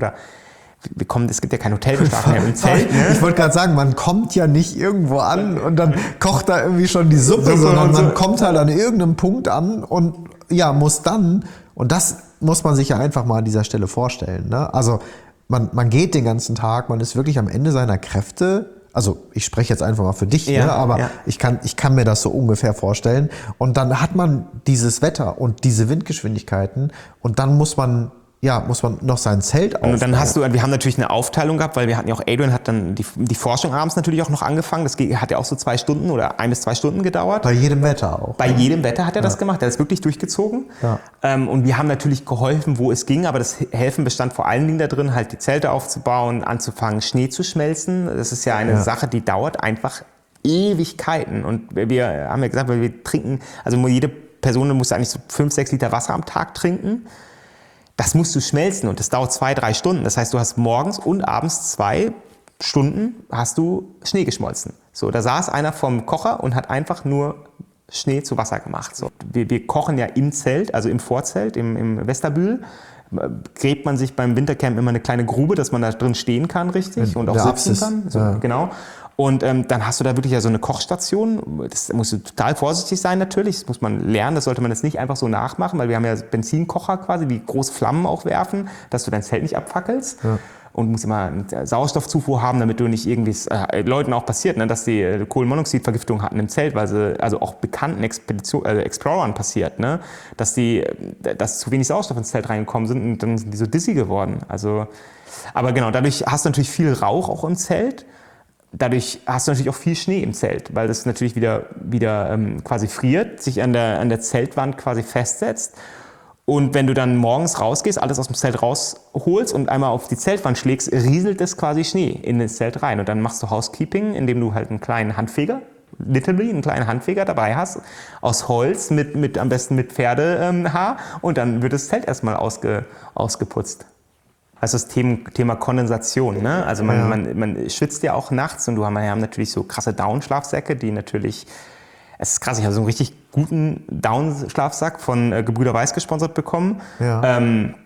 es gibt ja kein Hotel, wir schlafen ja im Zelt. Ne? Ich wollte gerade sagen, man kommt ja nicht irgendwo an und dann kocht da irgendwie schon die Suppe, sondern man kommt halt an irgendeinem Punkt an und ja, muss dann, und das muss man sich ja einfach mal an dieser Stelle vorstellen, ne? Also man geht den ganzen Tag, man ist wirklich am Ende seiner Kräfte. Also ich spreche jetzt einfach mal für dich, ne? Aber ich kann mir das so ungefähr vorstellen. Und dann hat man dieses Wetter und diese Windgeschwindigkeiten und dann muss man noch sein Zelt aufbauen. Und dann wir haben natürlich eine Aufteilung gehabt, weil wir hatten ja auch, Adrian hat dann die Forschung abends natürlich auch noch angefangen. Das hat ja auch so 2 Stunden oder 1 bis 2 Stunden gedauert. Bei jedem Wetter auch. Bei jedem Wetter hat er das gemacht, er hat es wirklich durchgezogen. Ja. Und wir haben natürlich geholfen, wo es ging, aber das Helfen bestand vor allen Dingen da drin, halt die Zelte aufzubauen, anzufangen, Schnee zu schmelzen. Das ist ja eine Sache, die dauert einfach Ewigkeiten. Und wir haben ja gesagt, weil wir trinken, also jede Person muss eigentlich so 5, 6 Liter Wasser am Tag trinken. Das musst du schmelzen und das dauert 2, 3 Stunden. Das heißt, du hast morgens und abends 2 Stunden hast du Schnee geschmolzen. So, da saß einer vom Kocher und hat einfach nur Schnee zu Wasser gemacht. So, wir kochen ja im Zelt, also im Vorzelt, im Westerbühl. Gräbt man sich beim Wintercamp immer eine kleine Grube, dass man da drin stehen kann, richtig, und auch sitzen kann. So, genau. Und dann hast du da wirklich ja so eine Kochstation. Das musst du total vorsichtig sein natürlich. Das muss man lernen. Das sollte man jetzt nicht einfach so nachmachen, weil wir haben ja Benzinkocher quasi, die große Flammen auch werfen, dass du dein Zelt nicht abfackelst. Ja. Und musst immer eine Sauerstoffzufuhr haben, damit du nicht irgendwie, Leuten auch passiert, ne, dass die Kohlenmonoxidvergiftung hatten im Zelt, weil sie, also auch bekannten Explorern passiert, ne, dass zu wenig Sauerstoff ins Zelt reingekommen sind und dann sind die so dizzy geworden. Also, aber genau, dadurch hast du natürlich viel Rauch auch im Zelt. Dadurch hast du natürlich auch viel Schnee im Zelt, weil das natürlich wieder quasi friert, sich an der Zeltwand quasi festsetzt. Und wenn du dann morgens rausgehst, alles aus dem Zelt rausholst und einmal auf die Zeltwand schlägst, rieselt es quasi Schnee in das Zelt rein. Und dann machst du Housekeeping, indem du halt einen kleinen Handfeger, literally einen kleinen Handfeger dabei hast, aus Holz, am besten mit Pferdehaar. Und dann wird das Zelt erstmal ausgeputzt. Also das Thema Kondensation, ne? Also man schwitzt ja auch nachts und wir haben natürlich so krasse Down-Schlafsäcke, die natürlich, es ist krass, ich habe so einen richtig guten Down-Schlafsack von Gebrüder Weiß gesponsert bekommen. Ja.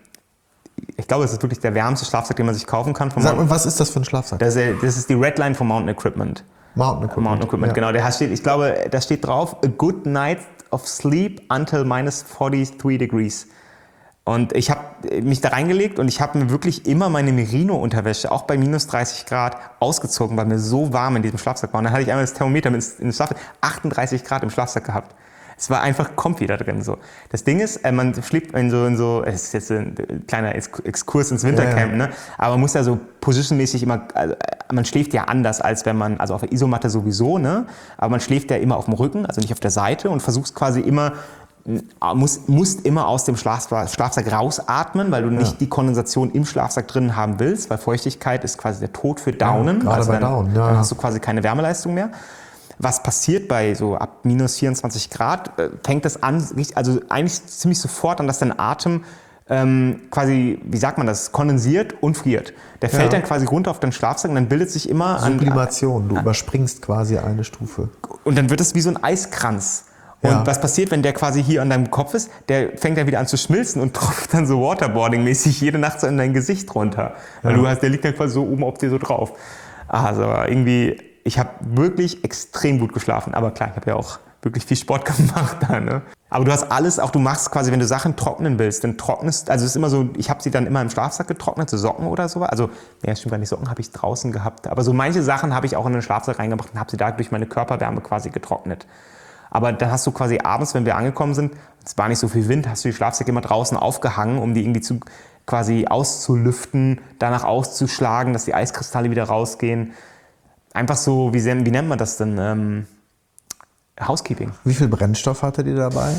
Ich glaube, das ist wirklich der wärmste Schlafsack, den man sich kaufen kann. Sag mal, was ist das für ein Schlafsack? Das ist die Redline von Mountain Equipment. Mountain Equipment, ja. Genau. Ich glaube, da steht drauf, a good night of sleep until minus 43 degrees. Und ich habe mich da reingelegt und ich habe mir wirklich immer meine Merino-Unterwäsche, auch bei minus 30 Grad, ausgezogen, weil mir so warm in diesem Schlafsack war. Und dann hatte ich einmal das Thermometer in den Schlafsack, 38 Grad im Schlafsack gehabt. Es war einfach comfy da drin. So. Das Ding ist, man schläft in so, es ist jetzt ein kleiner Exkurs ins Wintercamp, ne? Aber man muss ja so positionmäßig immer, also man schläft ja anders, als wenn man, also auf der Isomatte sowieso, ne? Aber man schläft ja immer auf dem Rücken, also nicht auf der Seite und versuchst quasi immer musst immer aus dem Schlafsack rausatmen, weil du nicht die Kondensation im Schlafsack drin haben willst, weil Feuchtigkeit ist quasi der Tod für Daunen. Gerade also bei Daunen, ja. Dann hast du quasi keine Wärmeleistung mehr. Was passiert bei so ab minus 24 Grad, fängt das an, also eigentlich ziemlich sofort an, dass dein Atem quasi, wie sagt man das, kondensiert und friert. Der fällt dann quasi runter auf den Schlafsack und dann bildet sich immer... Sublimation, du überspringst quasi eine Stufe. Und dann wird es wie so ein Eiskranz. Und was passiert, wenn der quasi hier an deinem Kopf ist? Der fängt dann wieder an zu schmilzen und tropft dann so Waterboarding-mäßig jede Nacht so in dein Gesicht runter. Weil der liegt dann quasi so oben auf dir so drauf. Also irgendwie, ich habe wirklich extrem gut geschlafen. Aber klar, ich habe ja auch wirklich viel Sport gemacht da, ne? Aber du hast alles, auch du machst quasi, wenn du Sachen trocknen willst, dann trocknest, also es ist immer so, ich habe sie dann immer im Schlafsack getrocknet, so Socken oder so. Also, ja, stimmt gar nicht, Socken habe ich draußen gehabt. Aber so manche Sachen habe ich auch in den Schlafsack reingebracht und habe sie da durch meine Körperwärme quasi getrocknet. Aber dann hast du quasi abends, wenn wir angekommen sind, es war nicht so viel Wind, hast du die Schlafsäcke immer draußen aufgehangen, um die irgendwie quasi auszulüften, danach auszuschlagen, dass die Eiskristalle wieder rausgehen. Einfach so, wie nennt man das denn? Housekeeping. Wie viel Brennstoff hattet ihr dabei?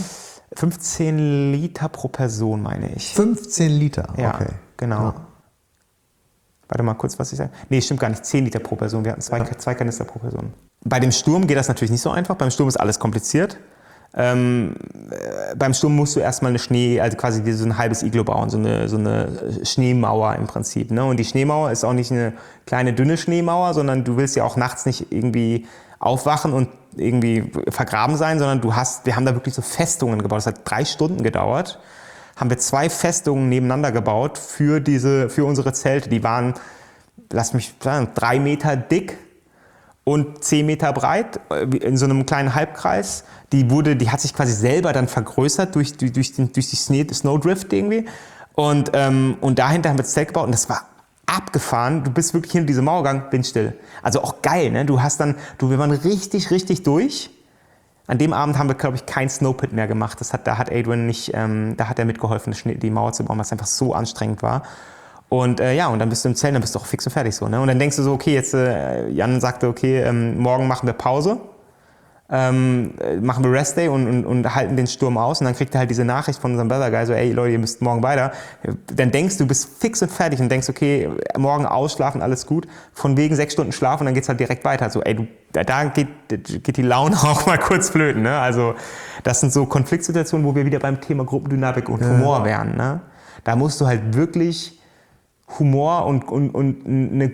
15 Liter pro Person, meine ich. 15 Liter? Ja, okay. Genau. Ja. Warte mal kurz, was ich sage. Nee, stimmt gar nicht. 10 Liter pro Person. Wir hatten zwei Kanister pro Person. Bei dem Sturm geht das natürlich nicht so einfach. Beim Sturm ist alles kompliziert. Beim Sturm musst du erstmal also quasi so ein halbes Iglo bauen, so eine Schneemauer im Prinzip. Ne? Und die Schneemauer ist auch nicht eine kleine, dünne Schneemauer, sondern du willst ja auch nachts nicht irgendwie aufwachen und irgendwie vergraben sein, sondern wir haben da wirklich so Festungen gebaut. Das hat 3 Stunden gedauert. Haben wir 2 Festungen nebeneinander gebaut für unsere Zelte. Die waren, lass mich sagen, 3 Meter dick und 10 Meter breit in so einem kleinen Halbkreis. Die hat sich quasi selber dann vergrößert durch die Snowdrift irgendwie. Und dahinter haben wir das Zelt gebaut und das war abgefahren. Du bist wirklich hinter diese Mauer gegangen, windstill. Also auch geil, ne? Wir waren richtig, richtig durch. An dem Abend haben wir, glaube ich, kein Snowpit mehr gemacht. Da hat Adrian nicht, da hat er mitgeholfen, die Mauer zu bauen, was einfach so anstrengend war. Und und dann bist du im Zelt, dann bist du auch fix und fertig so, ne? Und dann denkst du so, okay, jetzt Jan sagte, okay, morgen machen wir Pause, machen wir Rest Day und halten den Sturm aus. Und dann kriegt er halt diese Nachricht von unserem Brother Guy, so, ey Leute, ihr müsst morgen weiter. Dann denkst du, bist fix und fertig und denkst, okay, morgen ausschlafen, alles gut. Von wegen 6 Stunden Schlaf und dann geht's halt direkt weiter. So, ey, da geht die Laune auch mal kurz flöten, ne? Also das sind so Konfliktsituationen, wo wir wieder beim Thema Gruppendynamik und Humor wären, ne? Da musst du halt wirklich Humor und eine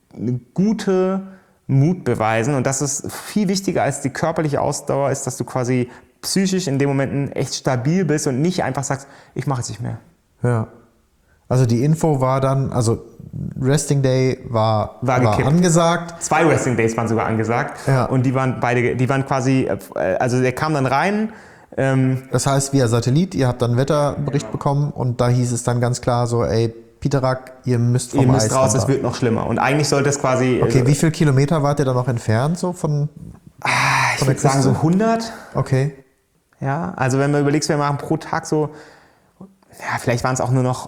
gute Mut beweisen. Und das ist viel wichtiger als die körperliche Ausdauer, ist, dass du quasi psychisch in den Momenten echt stabil bist und nicht einfach sagst, ich mache jetzt nicht mehr. Ja. Also die Info war dann, also Resting Day war angesagt. 2 Resting Days waren sogar angesagt. Ja. Und die waren quasi, also der kam dann rein. Das heißt, via Satellit, ihr habt dann einen Wetterbericht bekommen und da hieß es dann ganz klar so, ey, Pieterak, ihr müsst Eis raus, es wird noch schlimmer. Und eigentlich sollte es quasi... Okay, wie viele Kilometer wart ihr da noch entfernt so von ich würde sagen so 100. Okay. Ja, also wenn man überlegst, wir machen pro Tag so, ja, vielleicht waren es auch noch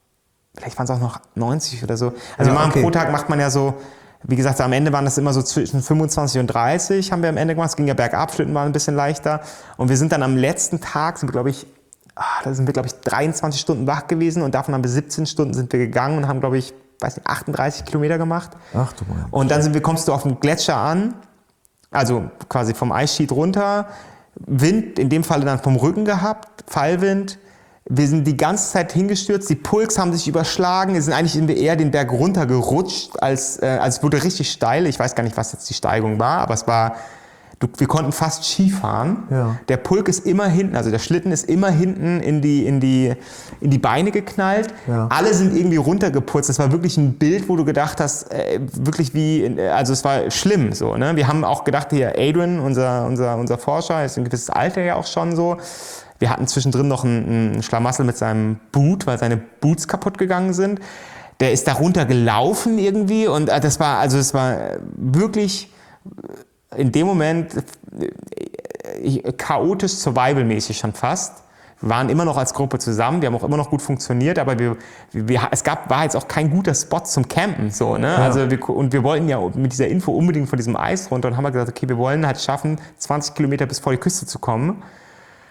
90 oder so. Also pro Tag macht man ja so, wie gesagt, am Ende waren das immer so zwischen 25 und 30 haben wir am Ende gemacht. Es ging ja bergab, Schlitten waren ein bisschen leichter. Und wir sind dann am letzten Tag, sind wir, glaube ich, 23 Stunden wach gewesen und davon haben wir 17 Stunden sind wir gegangen und haben, glaube ich, 38 Kilometer gemacht. Ach du Mann. Und dann kommst du auf den Gletscher an, also quasi vom Eisschied runter, Wind, in dem Falle dann vom Rücken gehabt, Fallwind. Wir sind die ganze Zeit hingestürzt, die Pulks haben sich überschlagen, wir sind eigentlich eher den Berg runtergerutscht, als es wurde richtig steil. Ich weiß gar nicht, was jetzt die Steigung war, aber es war... Wir konnten fast Ski fahren. Ja. Der Pulk ist immer hinten, also der Schlitten ist immer hinten in die Beine geknallt. Ja. Alle sind irgendwie runtergeputzt. Das war wirklich ein Bild, wo du gedacht hast, wirklich also es war schlimm so. Ne? Wir haben auch gedacht, hier Adrian, unser Forscher, ist ein gewisses Alter ja auch schon so. Wir hatten zwischendrin noch einen Schlamassel mit seinem Boot, weil seine Boots kaputt gegangen sind. Der ist da runtergelaufen irgendwie und es war wirklich in dem Moment chaotisch survival-mäßig schon fast. Wir waren immer noch als Gruppe zusammen, wir haben auch immer noch gut funktioniert, aber war jetzt auch kein guter Spot zum Campen. So, ne? Ja. Also wir wollten ja mit dieser Info unbedingt von diesem Eis runter und haben gesagt, okay, wir wollen halt schaffen, 20 Kilometer bis vor die Küste zu kommen.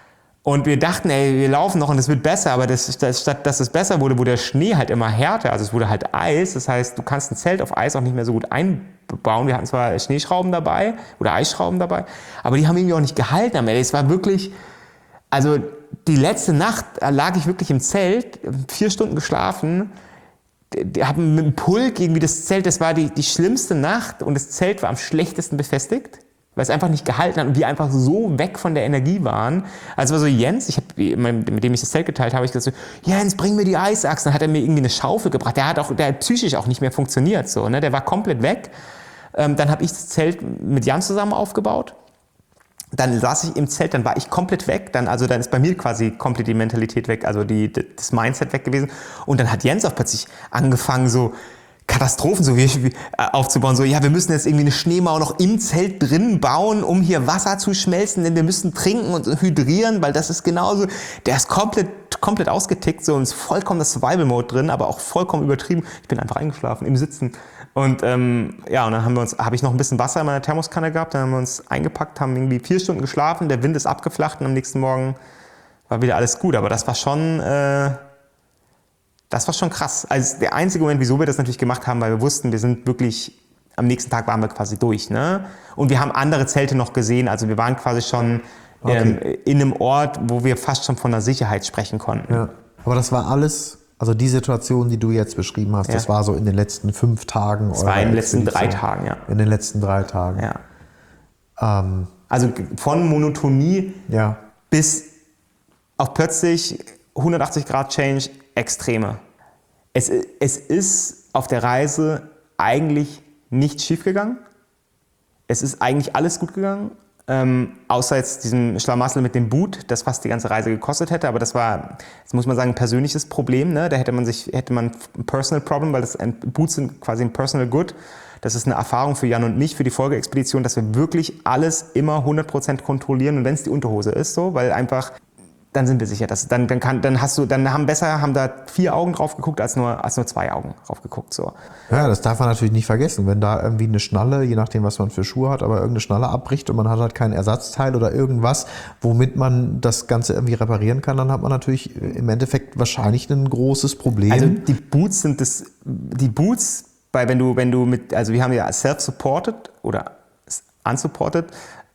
Und wir dachten, ey, wir laufen noch und es wird besser, aber statt dass es besser wurde, wurde der Schnee halt immer härter. Also es wurde halt Eis. Das heißt, du kannst ein Zelt auf Eis auch nicht mehr so gut einbauen. Wir hatten zwar Schneeschrauben dabei oder Eisschrauben dabei, aber die haben irgendwie auch nicht gehalten am Ende. Es war wirklich, also die letzte Nacht lag ich wirklich im Zelt, 4 Stunden geschlafen, haben mit dem Pulk irgendwie das Zelt, das war die schlimmste Nacht und das Zelt war am schlechtesten befestigt, weil es einfach nicht gehalten hat und wir einfach so weg von der Energie waren. Also war so Jens, mit dem ich das Zelt geteilt habe, ich gesagt so, Jens, bring mir die Eisachsen. Dann hat er mir irgendwie eine Schaufel gebracht. Der hat psychisch auch nicht mehr funktioniert. So, ne? Der war komplett weg. Dann habe ich das Zelt mit Jan zusammen aufgebaut. Dann saß ich im Zelt, dann war ich komplett weg. Dann ist bei mir quasi komplett die Mentalität weg, also das Mindset weg gewesen. Und dann hat Jens auch plötzlich angefangen, so Katastrophen so wie aufzubauen. So, ja, wir müssen jetzt irgendwie eine Schneemauer noch im Zelt drin bauen, um hier Wasser zu schmelzen, denn wir müssen trinken und hydrieren, weil das ist genauso. Der ist komplett ausgetickt, so, und ist vollkommen das Survival-Mode drin, aber auch vollkommen übertrieben. Ich bin einfach eingeschlafen im Sitzen. Und und dann habe ich noch ein bisschen Wasser in meiner Thermoskanne gehabt, dann haben wir uns eingepackt, haben irgendwie 4 Stunden geschlafen, der Wind ist abgeflacht und am nächsten Morgen war wieder alles gut. Aber das war schon krass. Also der einzige Moment, wieso wir das natürlich gemacht haben, weil wir wussten, wir sind wirklich, am nächsten Tag waren wir quasi durch. Ne? Und wir haben andere Zelte noch gesehen, also wir waren quasi schon in einem Ort, wo wir fast schon von der Sicherheit sprechen konnten. Ja. Aber das war alles, also die Situation, die du jetzt beschrieben hast, das war so in den letzten 5 Tagen? Das war in den letzten 3 Tagen, ja. In den letzten 3 Tagen. Ja. Also von Monotonie bis auf plötzlich 180 Grad Change, Extreme. Es ist auf der Reise eigentlich nichts schief gegangen. Es ist eigentlich alles gut gegangen. Außer jetzt diesem Schlamassel mit dem Boot, das fast die ganze Reise gekostet hätte, aber das war, das muss man sagen, ein persönliches Problem. Ne? Da hätte man ein Personal Problem, weil Boots sind quasi ein Personal Good. Das ist eine Erfahrung für Jan und mich, für die Folgeexpedition, dass wir wirklich alles immer 100% kontrollieren und wenn es die Unterhose ist, so, weil einfach, dann sind wir sicher, dass dann haben da 4 Augen drauf geguckt als nur 2 Augen drauf geguckt. So. Ja, das darf man natürlich nicht vergessen. Wenn da irgendwie eine Schnalle, je nachdem, was man für Schuhe hat, aber irgendeine Schnalle abbricht und man hat halt kein Ersatzteil oder irgendwas, womit man das Ganze irgendwie reparieren kann, dann hat man natürlich im Endeffekt wahrscheinlich ein großes Problem. Also die Boots wir haben ja self-supported oder unsupported,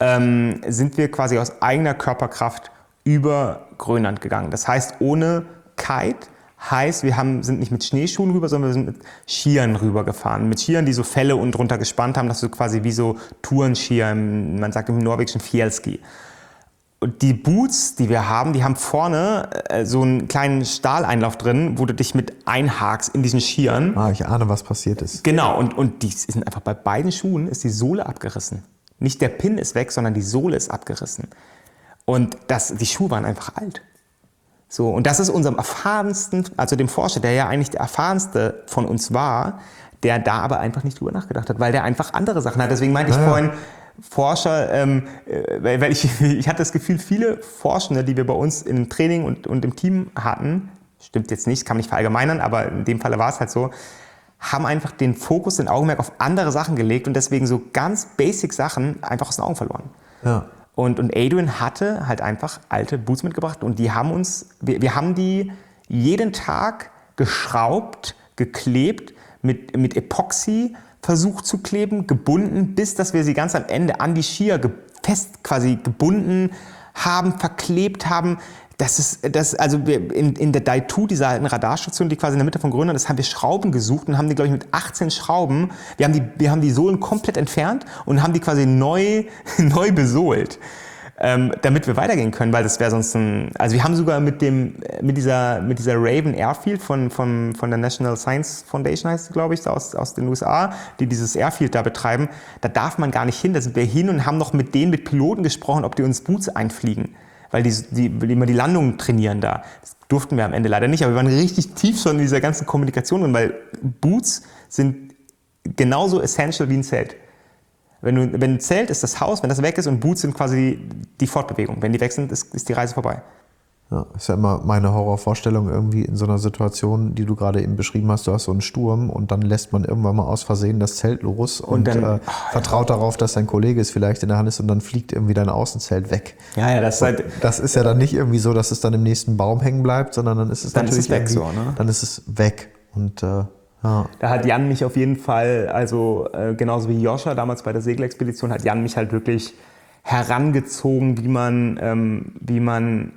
sind wir quasi aus eigener Körperkraft über Grönland gegangen. Das heißt, ohne Kite heißt, sind nicht mit Schneeschuhen rüber, sondern wir sind mit Skiern rübergefahren. Mit Skiern, die so Felle und drunter gespannt haben, dass du quasi wie so Tourenskier, man sagt im norwegischen Fjellski. Und die Boots, die wir haben, die haben vorne so einen kleinen Stahleinlauf drin, wo du dich mit einhakst in diesen Skiern. Ich ahne, was passiert ist. Genau, und die sind einfach bei beiden Schuhen ist die Sohle abgerissen. Nicht der Pin ist weg, sondern die Sohle ist abgerissen. Und die Schuhe waren einfach alt. So, und das ist unserem erfahrensten, also dem Forscher, der ja eigentlich der erfahrenste von uns war, der da aber einfach nicht drüber nachgedacht hat, weil der einfach andere Sachen hat. Deswegen meinte ich vorhin, Forscher, weil ich hatte das Gefühl, viele Forschende, die wir bei uns im Training und im Team hatten, stimmt jetzt nicht, kann man nicht verallgemeinern, aber in dem Falle war es halt so, haben einfach den Fokus, den Augenmerk auf andere Sachen gelegt und deswegen so ganz basic Sachen einfach aus den Augen verloren. Ja. Und Adrian hatte halt einfach alte Boots mitgebracht und wir haben die jeden Tag geschraubt, geklebt, mit Epoxy versucht zu kleben, gebunden, bis dass wir sie ganz am Ende an die Skier fest quasi gebunden haben, verklebt haben. Also in der Dai-Tu, dieser alten Radarstation, die quasi in der Mitte von Grönland ist, haben wir Schrauben gesucht und haben die, glaube ich, mit 18 Schrauben, wir haben die Sohlen komplett entfernt und haben die quasi neu besohlt, damit wir weitergehen können, weil das wäre sonst also wir haben sogar mit dieser Raven Airfield von der National Science Foundation, heißt sie, glaube ich, aus den USA, die dieses Airfield da betreiben, da darf man gar nicht hin, da sind wir hin und haben noch mit Piloten gesprochen, ob die uns Boots einfliegen. Weil die immer die Landungen trainieren da. Das durften wir am Ende leider nicht, aber wir waren richtig tief schon in dieser ganzen Kommunikation drin, weil Boots sind genauso essential wie ein Zelt. Wenn ein Zelt ist das Haus, wenn das weg ist und Boots sind quasi die Fortbewegung. Wenn die weg sind, ist die Reise vorbei. Ja, ist ja immer meine Horrorvorstellung irgendwie in so einer Situation, die du gerade eben beschrieben hast. Du hast so einen Sturm und dann lässt man irgendwann mal aus Versehen das Zelt los und dann, vertraut darauf, dass dein Kollege es vielleicht in der Hand ist und dann fliegt irgendwie dein Außenzelt weg. Ja, das ist ja dann nicht irgendwie so, dass es dann im nächsten Baum hängen bleibt, sondern dann ist es dann natürlich ist es weg so, ne? Dann ist es weg und ja. Da hat Jan mich auf jeden Fall, also genauso wie Joscha damals bei der Segelexpedition, hat Jan mich halt wirklich herangezogen, wie man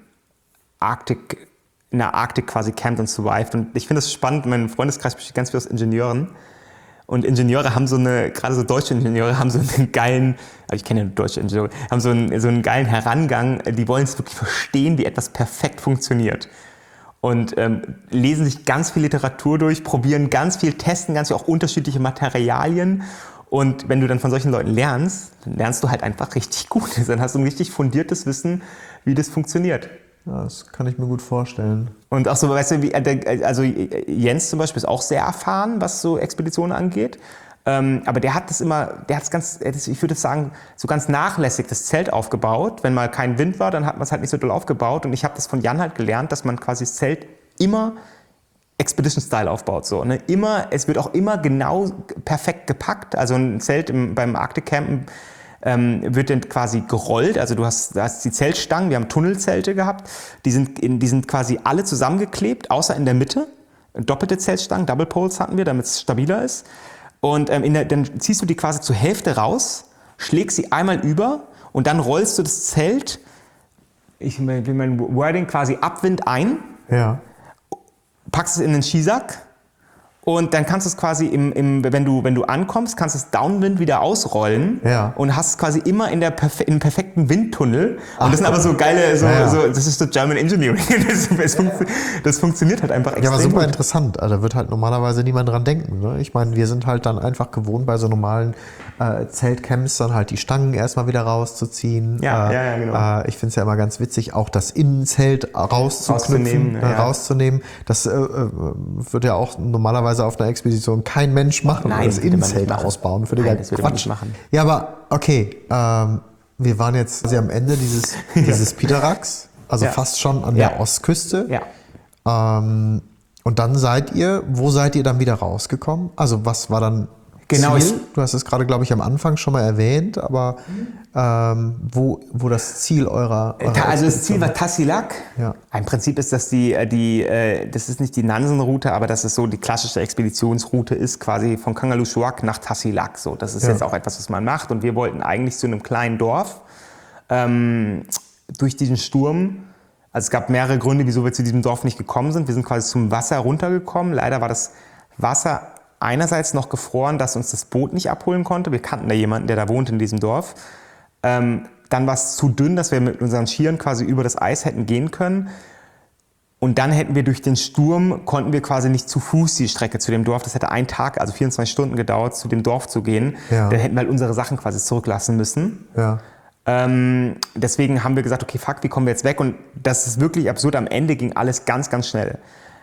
in der Arktik quasi campt und survived. Und ich finde das spannend, mein Freundeskreis besteht ganz viel aus Ingenieuren. Und Ingenieure haben gerade so deutsche Ingenieure haben so einen geilen, aber ich kenne ja nur deutsche Ingenieure, haben so einen geilen Herangang, die wollen es wirklich verstehen, wie etwas perfekt funktioniert. Und lesen sich ganz viel Literatur durch, probieren ganz viel, testen ganz viel, auch unterschiedliche Materialien. Und wenn du dann von solchen Leuten lernst, dann lernst du halt einfach richtig gut. Dann hast du ein richtig fundiertes Wissen, wie das funktioniert. Ja, das kann ich mir gut vorstellen. Und auch so, weißt du, also Jens zum Beispiel ist auch sehr erfahren, was so Expeditionen angeht. Aber der hat es ganz, ich würde sagen, so ganz nachlässig das Zelt aufgebaut. Wenn mal kein Wind war, dann hat man es halt nicht so doll aufgebaut. Und ich habe das von Jan halt gelernt, dass man quasi das Zelt immer Expedition-Style aufbaut. So, ne? Es wird auch immer genau perfekt gepackt. Also ein Zelt beim Arktik-Campen wird dann quasi gerollt, also du hast die Zeltstangen, wir haben Tunnelzelte gehabt, die sind quasi alle zusammengeklebt, außer in der Mitte, doppelte Zeltstangen, Double Poles hatten wir, damit es stabiler ist und dann ziehst du die quasi zur Hälfte raus, schlägst sie einmal über und dann rollst du das Zelt, ich will mein Wording quasi Abwind ein, packst es in den Skisack. Und dann kannst du es quasi, wenn du ankommst, kannst du es Downwind wieder ausrollen und hast es quasi immer im perfekten Windtunnel. Und das sind aber so geile, das ist so German Engineering. Das funktioniert halt einfach extrem. Ja, aber super gut. interessant. Also da wird halt normalerweise niemand dran denken. Ne? Ich meine, wir sind halt dann einfach gewohnt, bei so normalen Zeltcamps dann halt die Stangen erstmal wieder rauszuziehen. Ja, genau. Ich finde es ja immer ganz witzig, auch das Innenzelt rauszunehmen. Das wird ja auch normalerweise auf einer Expedition kein Mensch machen. Nein, das Innenzelt ausbauen. Für Nein, das würde man nicht machen. Ja, aber okay, wir waren jetzt am Ende dieses Pitaraks, also fast schon an der Ostküste. Ja. Und dann wo seid ihr dann wieder rausgekommen? Also was war dann Ziel? Du hast es gerade, glaube ich, am Anfang schon mal erwähnt, aber wo das Ziel eurer also das Ziel war Tasiilaq. Ja. Im Prinzip ist das das ist nicht die Nansen-Route, aber dass es so die klassische Expeditionsroute ist, quasi von Kangerlussuaq nach Tasiilaq. So, das ist jetzt auch etwas, was man macht. Und wir wollten eigentlich zu einem kleinen Dorf durch diesen Sturm. Also es gab mehrere Gründe, wieso wir zu diesem Dorf nicht gekommen sind. Wir sind quasi zum Wasser runtergekommen. Leider war das Wasser einerseits noch gefroren, dass uns das Boot nicht abholen konnte. Wir kannten da jemanden, der da wohnt in diesem Dorf. Dann war es zu dünn, dass wir mit unseren Skiern quasi über das Eis hätten gehen können. Und dann hätten wir durch den Sturm, konnten wir quasi nicht zu Fuß die Strecke zu dem Dorf. Das hätte 1 Tag, also 24 Stunden gedauert, zu dem Dorf zu gehen. Ja. Dann hätten wir halt unsere Sachen quasi zurücklassen müssen. Ja. Deswegen haben wir gesagt, okay, fuck, wie kommen wir jetzt weg? Und das ist wirklich absurd. Am Ende ging alles ganz, ganz schnell.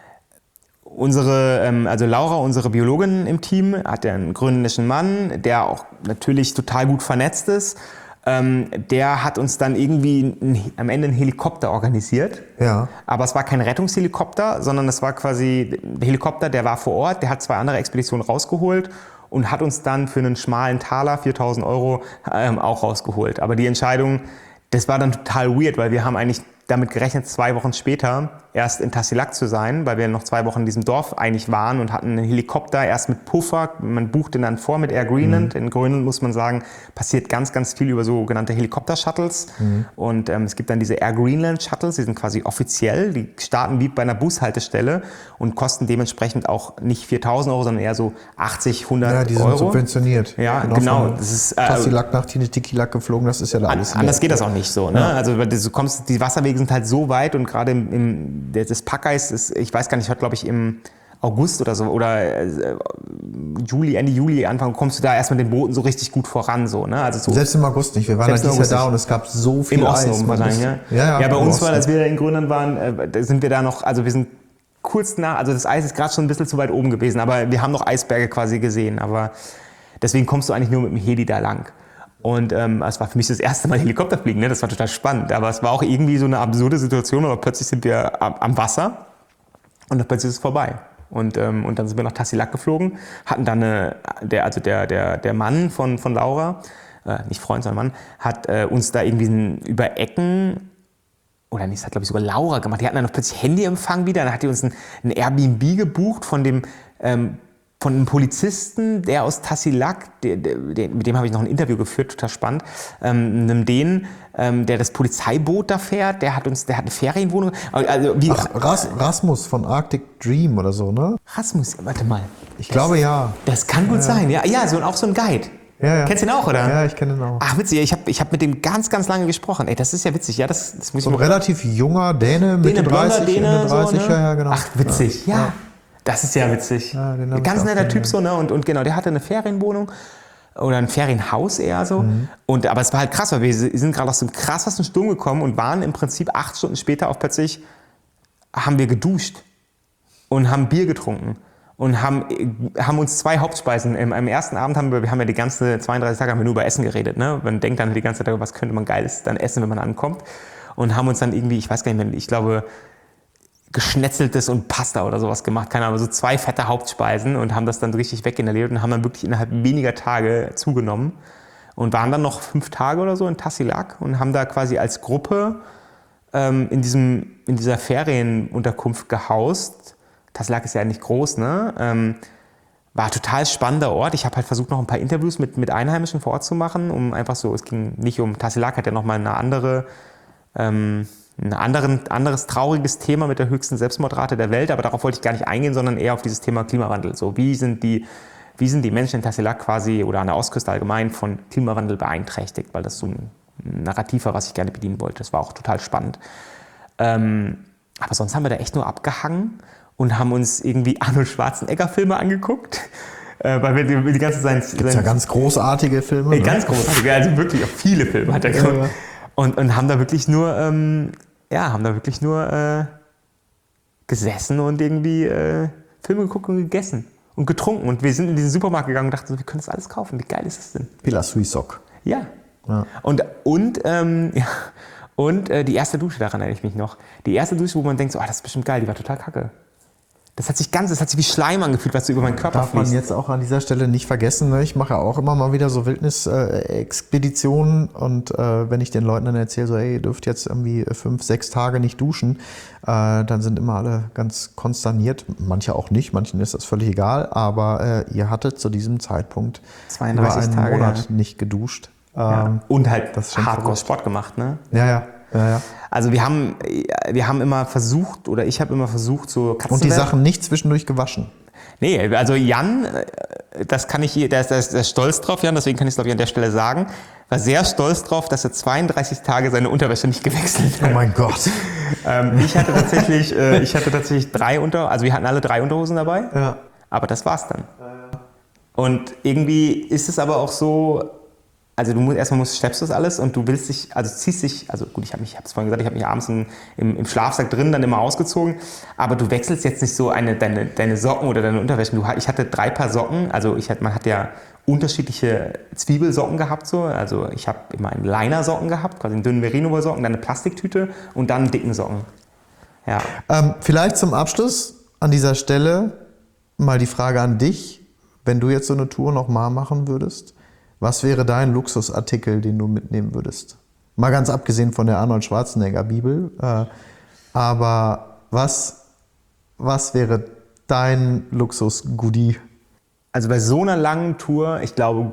Also Laura, unsere Biologin im Team, hat ja einen grönländischen Mann, der auch natürlich total gut vernetzt ist. Der hat uns dann irgendwie am Ende einen Helikopter organisiert. Ja. Aber es war kein Rettungshelikopter, sondern es war quasi der Helikopter, der war vor Ort, der hat 2 andere Expeditionen rausgeholt und hat uns dann für einen schmalen Taler, 4.000 Euro, auch rausgeholt. Aber die Entscheidung, das war dann total weird, weil wir haben eigentlich damit gerechnet, 2 Wochen später erst in Tasiilaq zu sein, weil wir noch 2 Wochen in diesem Dorf eigentlich waren und hatten einen Helikopter, erst mit Puffer. Man bucht den dann vor mit Air Greenland. In Grönland, muss man sagen, passiert ganz, ganz viel über sogenannte Helikopter-Shuttles. Und es gibt dann diese Air Greenland-Shuttles, die sind quasi offiziell, die starten wie bei einer Bushaltestelle und kosten dementsprechend auch nicht 4.000 Euro, sondern eher so 80, 100 Euro. Ja, die sind subventioniert. Ja, genau. Das ist Tasiilaq nach Tikilaq geflogen, das ist ja da alles. Anders geht das auch nicht so. Ne? Ja. Also die Wasserwege sind halt so weit und gerade das Packeis ist, ich weiß gar nicht, hört glaube ich im August oder so oder Ende Juli, Anfang kommst du da erst mit den Booten so richtig gut voran. So, ne? Also so selbst im August nicht, wir waren halt dieses Jahr da und es gab so viel Eis. Im Osten wahrscheinlich, ja. Ja, bei uns war, als wir in Grönland waren, sind wir da noch, also wir sind kurz nach, also das Eis ist gerade schon ein bisschen zu weit oben gewesen, aber wir haben noch Eisberge quasi gesehen, aber deswegen kommst du eigentlich nur mit dem Heli da lang. Und es war für mich das erste Mal Helikopterfliegen, ne? Das war total spannend. Aber es war auch irgendwie so eine absurde Situation, aber plötzlich sind wir am Wasser und dann plötzlich ist es vorbei. Und dann sind wir nach Tasiilaq geflogen, hatten dann der Mann von Laura, nicht Freund, sondern Mann, hat uns da irgendwie über Ecken, oder nicht, das hat glaube ich sogar Laura gemacht, die hatten dann noch plötzlich Handyempfang wieder, dann hat die uns ein Airbnb gebucht von einem Polizisten, der aus Tasiilaq, mit dem habe ich noch ein Interview geführt, total spannend, einem Dänen, der das Polizeiboot da fährt, der hat eine Ferienwohnung. Also Rasmus von Arctic Dream oder so, ne? Rasmus, warte mal. Ich glaube ja. Das kann gut sein, ja. Ja, auch so ein Guide. Ja. Kennst du ihn auch, oder? Ja, ich kenne ihn auch. Ach, witzig, ich hab mit dem ganz, ganz lange gesprochen. Ey, das ist ja witzig, ja, das muss ich so ein relativ junger Däne, Mitte 30, Ende 30, so, ne? ja, genau. Ach, witzig, ja. Das ist ja witzig. Ja, ganz netter Typ so, ne? Und genau, der hatte eine Ferienwohnung oder ein Ferienhaus eher so. Aber es war halt krass, weil wir sind gerade aus dem krassesten Sturm gekommen und waren im Prinzip 8 Stunden später auch plötzlich, haben wir geduscht und haben Bier getrunken und haben uns 2 Hauptspeisen. Am ersten Abend wir haben ja die ganzen 32 Tage nur über Essen geredet, ne? Man denkt dann die ganze Zeit, was könnte man Geiles dann essen, wenn man ankommt. Und haben uns dann irgendwie, ich weiß gar nicht mehr, ich glaube, Geschnetzeltes und Pasta oder sowas gemacht, keine Ahnung, so 2 fette Hauptspeisen und haben das dann richtig weginhaliert und haben dann wirklich innerhalb weniger Tage zugenommen und waren dann noch 5 Tage oder so in Tasiilaq und haben da quasi als Gruppe in dieser Ferienunterkunft gehaust. Tasiilaq ist ja nicht groß, ne? War ein total spannender Ort. Ich habe halt versucht, noch ein paar Interviews mit Einheimischen vor Ort zu machen, um einfach so, es ging nicht um Tasiilaq, hat ja nochmal ein anderes trauriges Thema mit der höchsten Selbstmordrate der Welt, aber darauf wollte ich gar nicht eingehen, sondern eher auf dieses Thema Klimawandel. So, wie sind die Menschen in Tasiilaq quasi oder an der Ostküste allgemein von Klimawandel beeinträchtigt, weil das so ein Narrativ war, was ich gerne bedienen wollte. Das war auch total spannend. Aber sonst haben wir da echt nur abgehangen und haben uns irgendwie Arnold Schwarzenegger-Filme angeguckt. Weil wir die ganze Zeit... Gibt's ja ganz großartige Filme. Ne? Ganz großartige, also wirklich auch viele Filme hat er gemacht. Ja. Und haben da wirklich nur... gesessen und irgendwie Filme geguckt und gegessen und getrunken. Und wir sind in diesen Supermarkt gegangen und dachten so, wir können das alles kaufen. Wie geil ist das denn? Pilar Suisok. Ja. Und die erste Dusche, daran erinnere ich mich noch. Die erste Dusche, wo man denkt, so, das ist bestimmt geil, die war total kacke. Das hat sich wie Schleim angefühlt, was so über meinen Körper fließt. Darf man jetzt auch an dieser Stelle nicht vergessen, ne? Ich mache auch immer mal wieder so Wildnisexpeditionen und wenn ich den Leuten dann erzähle, so, hey, ihr dürft jetzt irgendwie 5-6 Tage nicht duschen, dann sind immer alle ganz konsterniert. Manche auch nicht, manchen ist das völlig egal, aber ihr hattet zu diesem Zeitpunkt 32 über einen Monat nicht geduscht. Und halt Hardcore-Sport gemacht, ne? Ja. Also wir haben immer versucht, oder ich habe immer versucht, so Katzenwelt. Und die Sachen nicht zwischendurch gewaschen? Nee, also Jan, der ist stolz drauf, Jan, deswegen kann ich es, glaube ich, an der Stelle sagen, war sehr stolz drauf, dass er 32 Tage seine Unterwäsche nicht gewechselt hat. Oh mein Gott. Ich hatte tatsächlich 3 also wir hatten alle 3 Unterhosen dabei, ja. Aber das war's dann. Und irgendwie ist es aber auch so, also schleppst du das alles und du willst dich, also ziehst dich, also gut, ich habe es vorhin gesagt, ich habe mich abends im Schlafsack drin dann immer ausgezogen, aber du wechselst jetzt nicht so deine Socken oder deine Unterwäsche. Ich hatte 3 Paar Socken, also man hat ja unterschiedliche Zwiebelsocken gehabt, so. Also ich habe immer einen Liner-Socken gehabt, quasi einen dünnen Merino-Socken, dann eine Plastiktüte und dann einen dicken Socken. Ja. Vielleicht zum Abschluss an dieser Stelle mal die Frage an dich, wenn du jetzt so eine Tour nochmal machen würdest, was wäre dein Luxusartikel, den du mitnehmen würdest? Mal ganz abgesehen von der Arnold Schwarzenegger Bibel. Aber was wäre dein Luxus-Goodie? Also bei so einer langen Tour, ich glaube,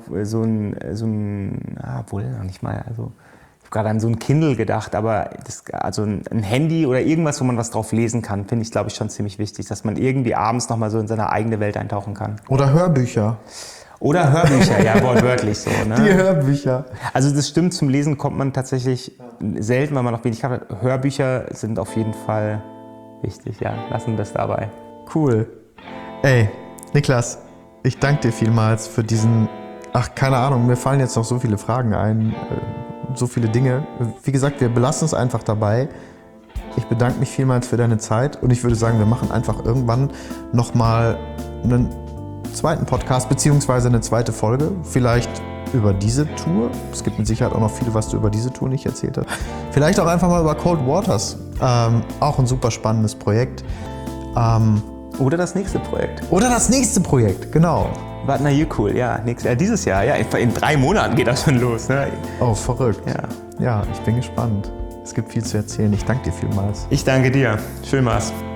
obwohl noch nicht mal, also ich habe gerade an so ein Kindle gedacht, aber also ein Handy oder irgendwas, wo man was drauf lesen kann, finde ich, glaube ich, schon ziemlich wichtig, dass man irgendwie abends nochmal so in seine eigene Welt eintauchen kann. Oder Hörbücher. Oder Hörbücher, ja, wortwörtlich so. Ne? Die Hörbücher. Also das stimmt, zum Lesen kommt man tatsächlich selten, weil man noch wenig hat. Hörbücher sind auf jeden Fall wichtig, ja. Lassen wir das dabei. Cool. Ey, Niklas, ich danke dir vielmals für diesen, keine Ahnung, mir fallen jetzt noch so viele Fragen ein, so viele Dinge. Wie gesagt, wir belassen es einfach dabei. Ich bedanke mich vielmals für deine Zeit und ich würde sagen, wir machen einfach irgendwann nochmal einen zweiten Podcast beziehungsweise eine zweite Folge. Vielleicht über diese Tour. Es gibt mit Sicherheit auch noch viel, was du über diese Tour nicht erzählt hast. Vielleicht auch einfach mal über Cold Waters. Auch ein super spannendes Projekt. Oder das nächste Projekt. Oder das nächste Projekt, genau. Vatna Jökull, ja, dieses Jahr. Ja, in 3 Monaten geht das schon los. Ne? Oh, verrückt. Ja, ich bin gespannt. Es gibt viel zu erzählen. Ich danke dir vielmals. Ich danke dir. Schön war's.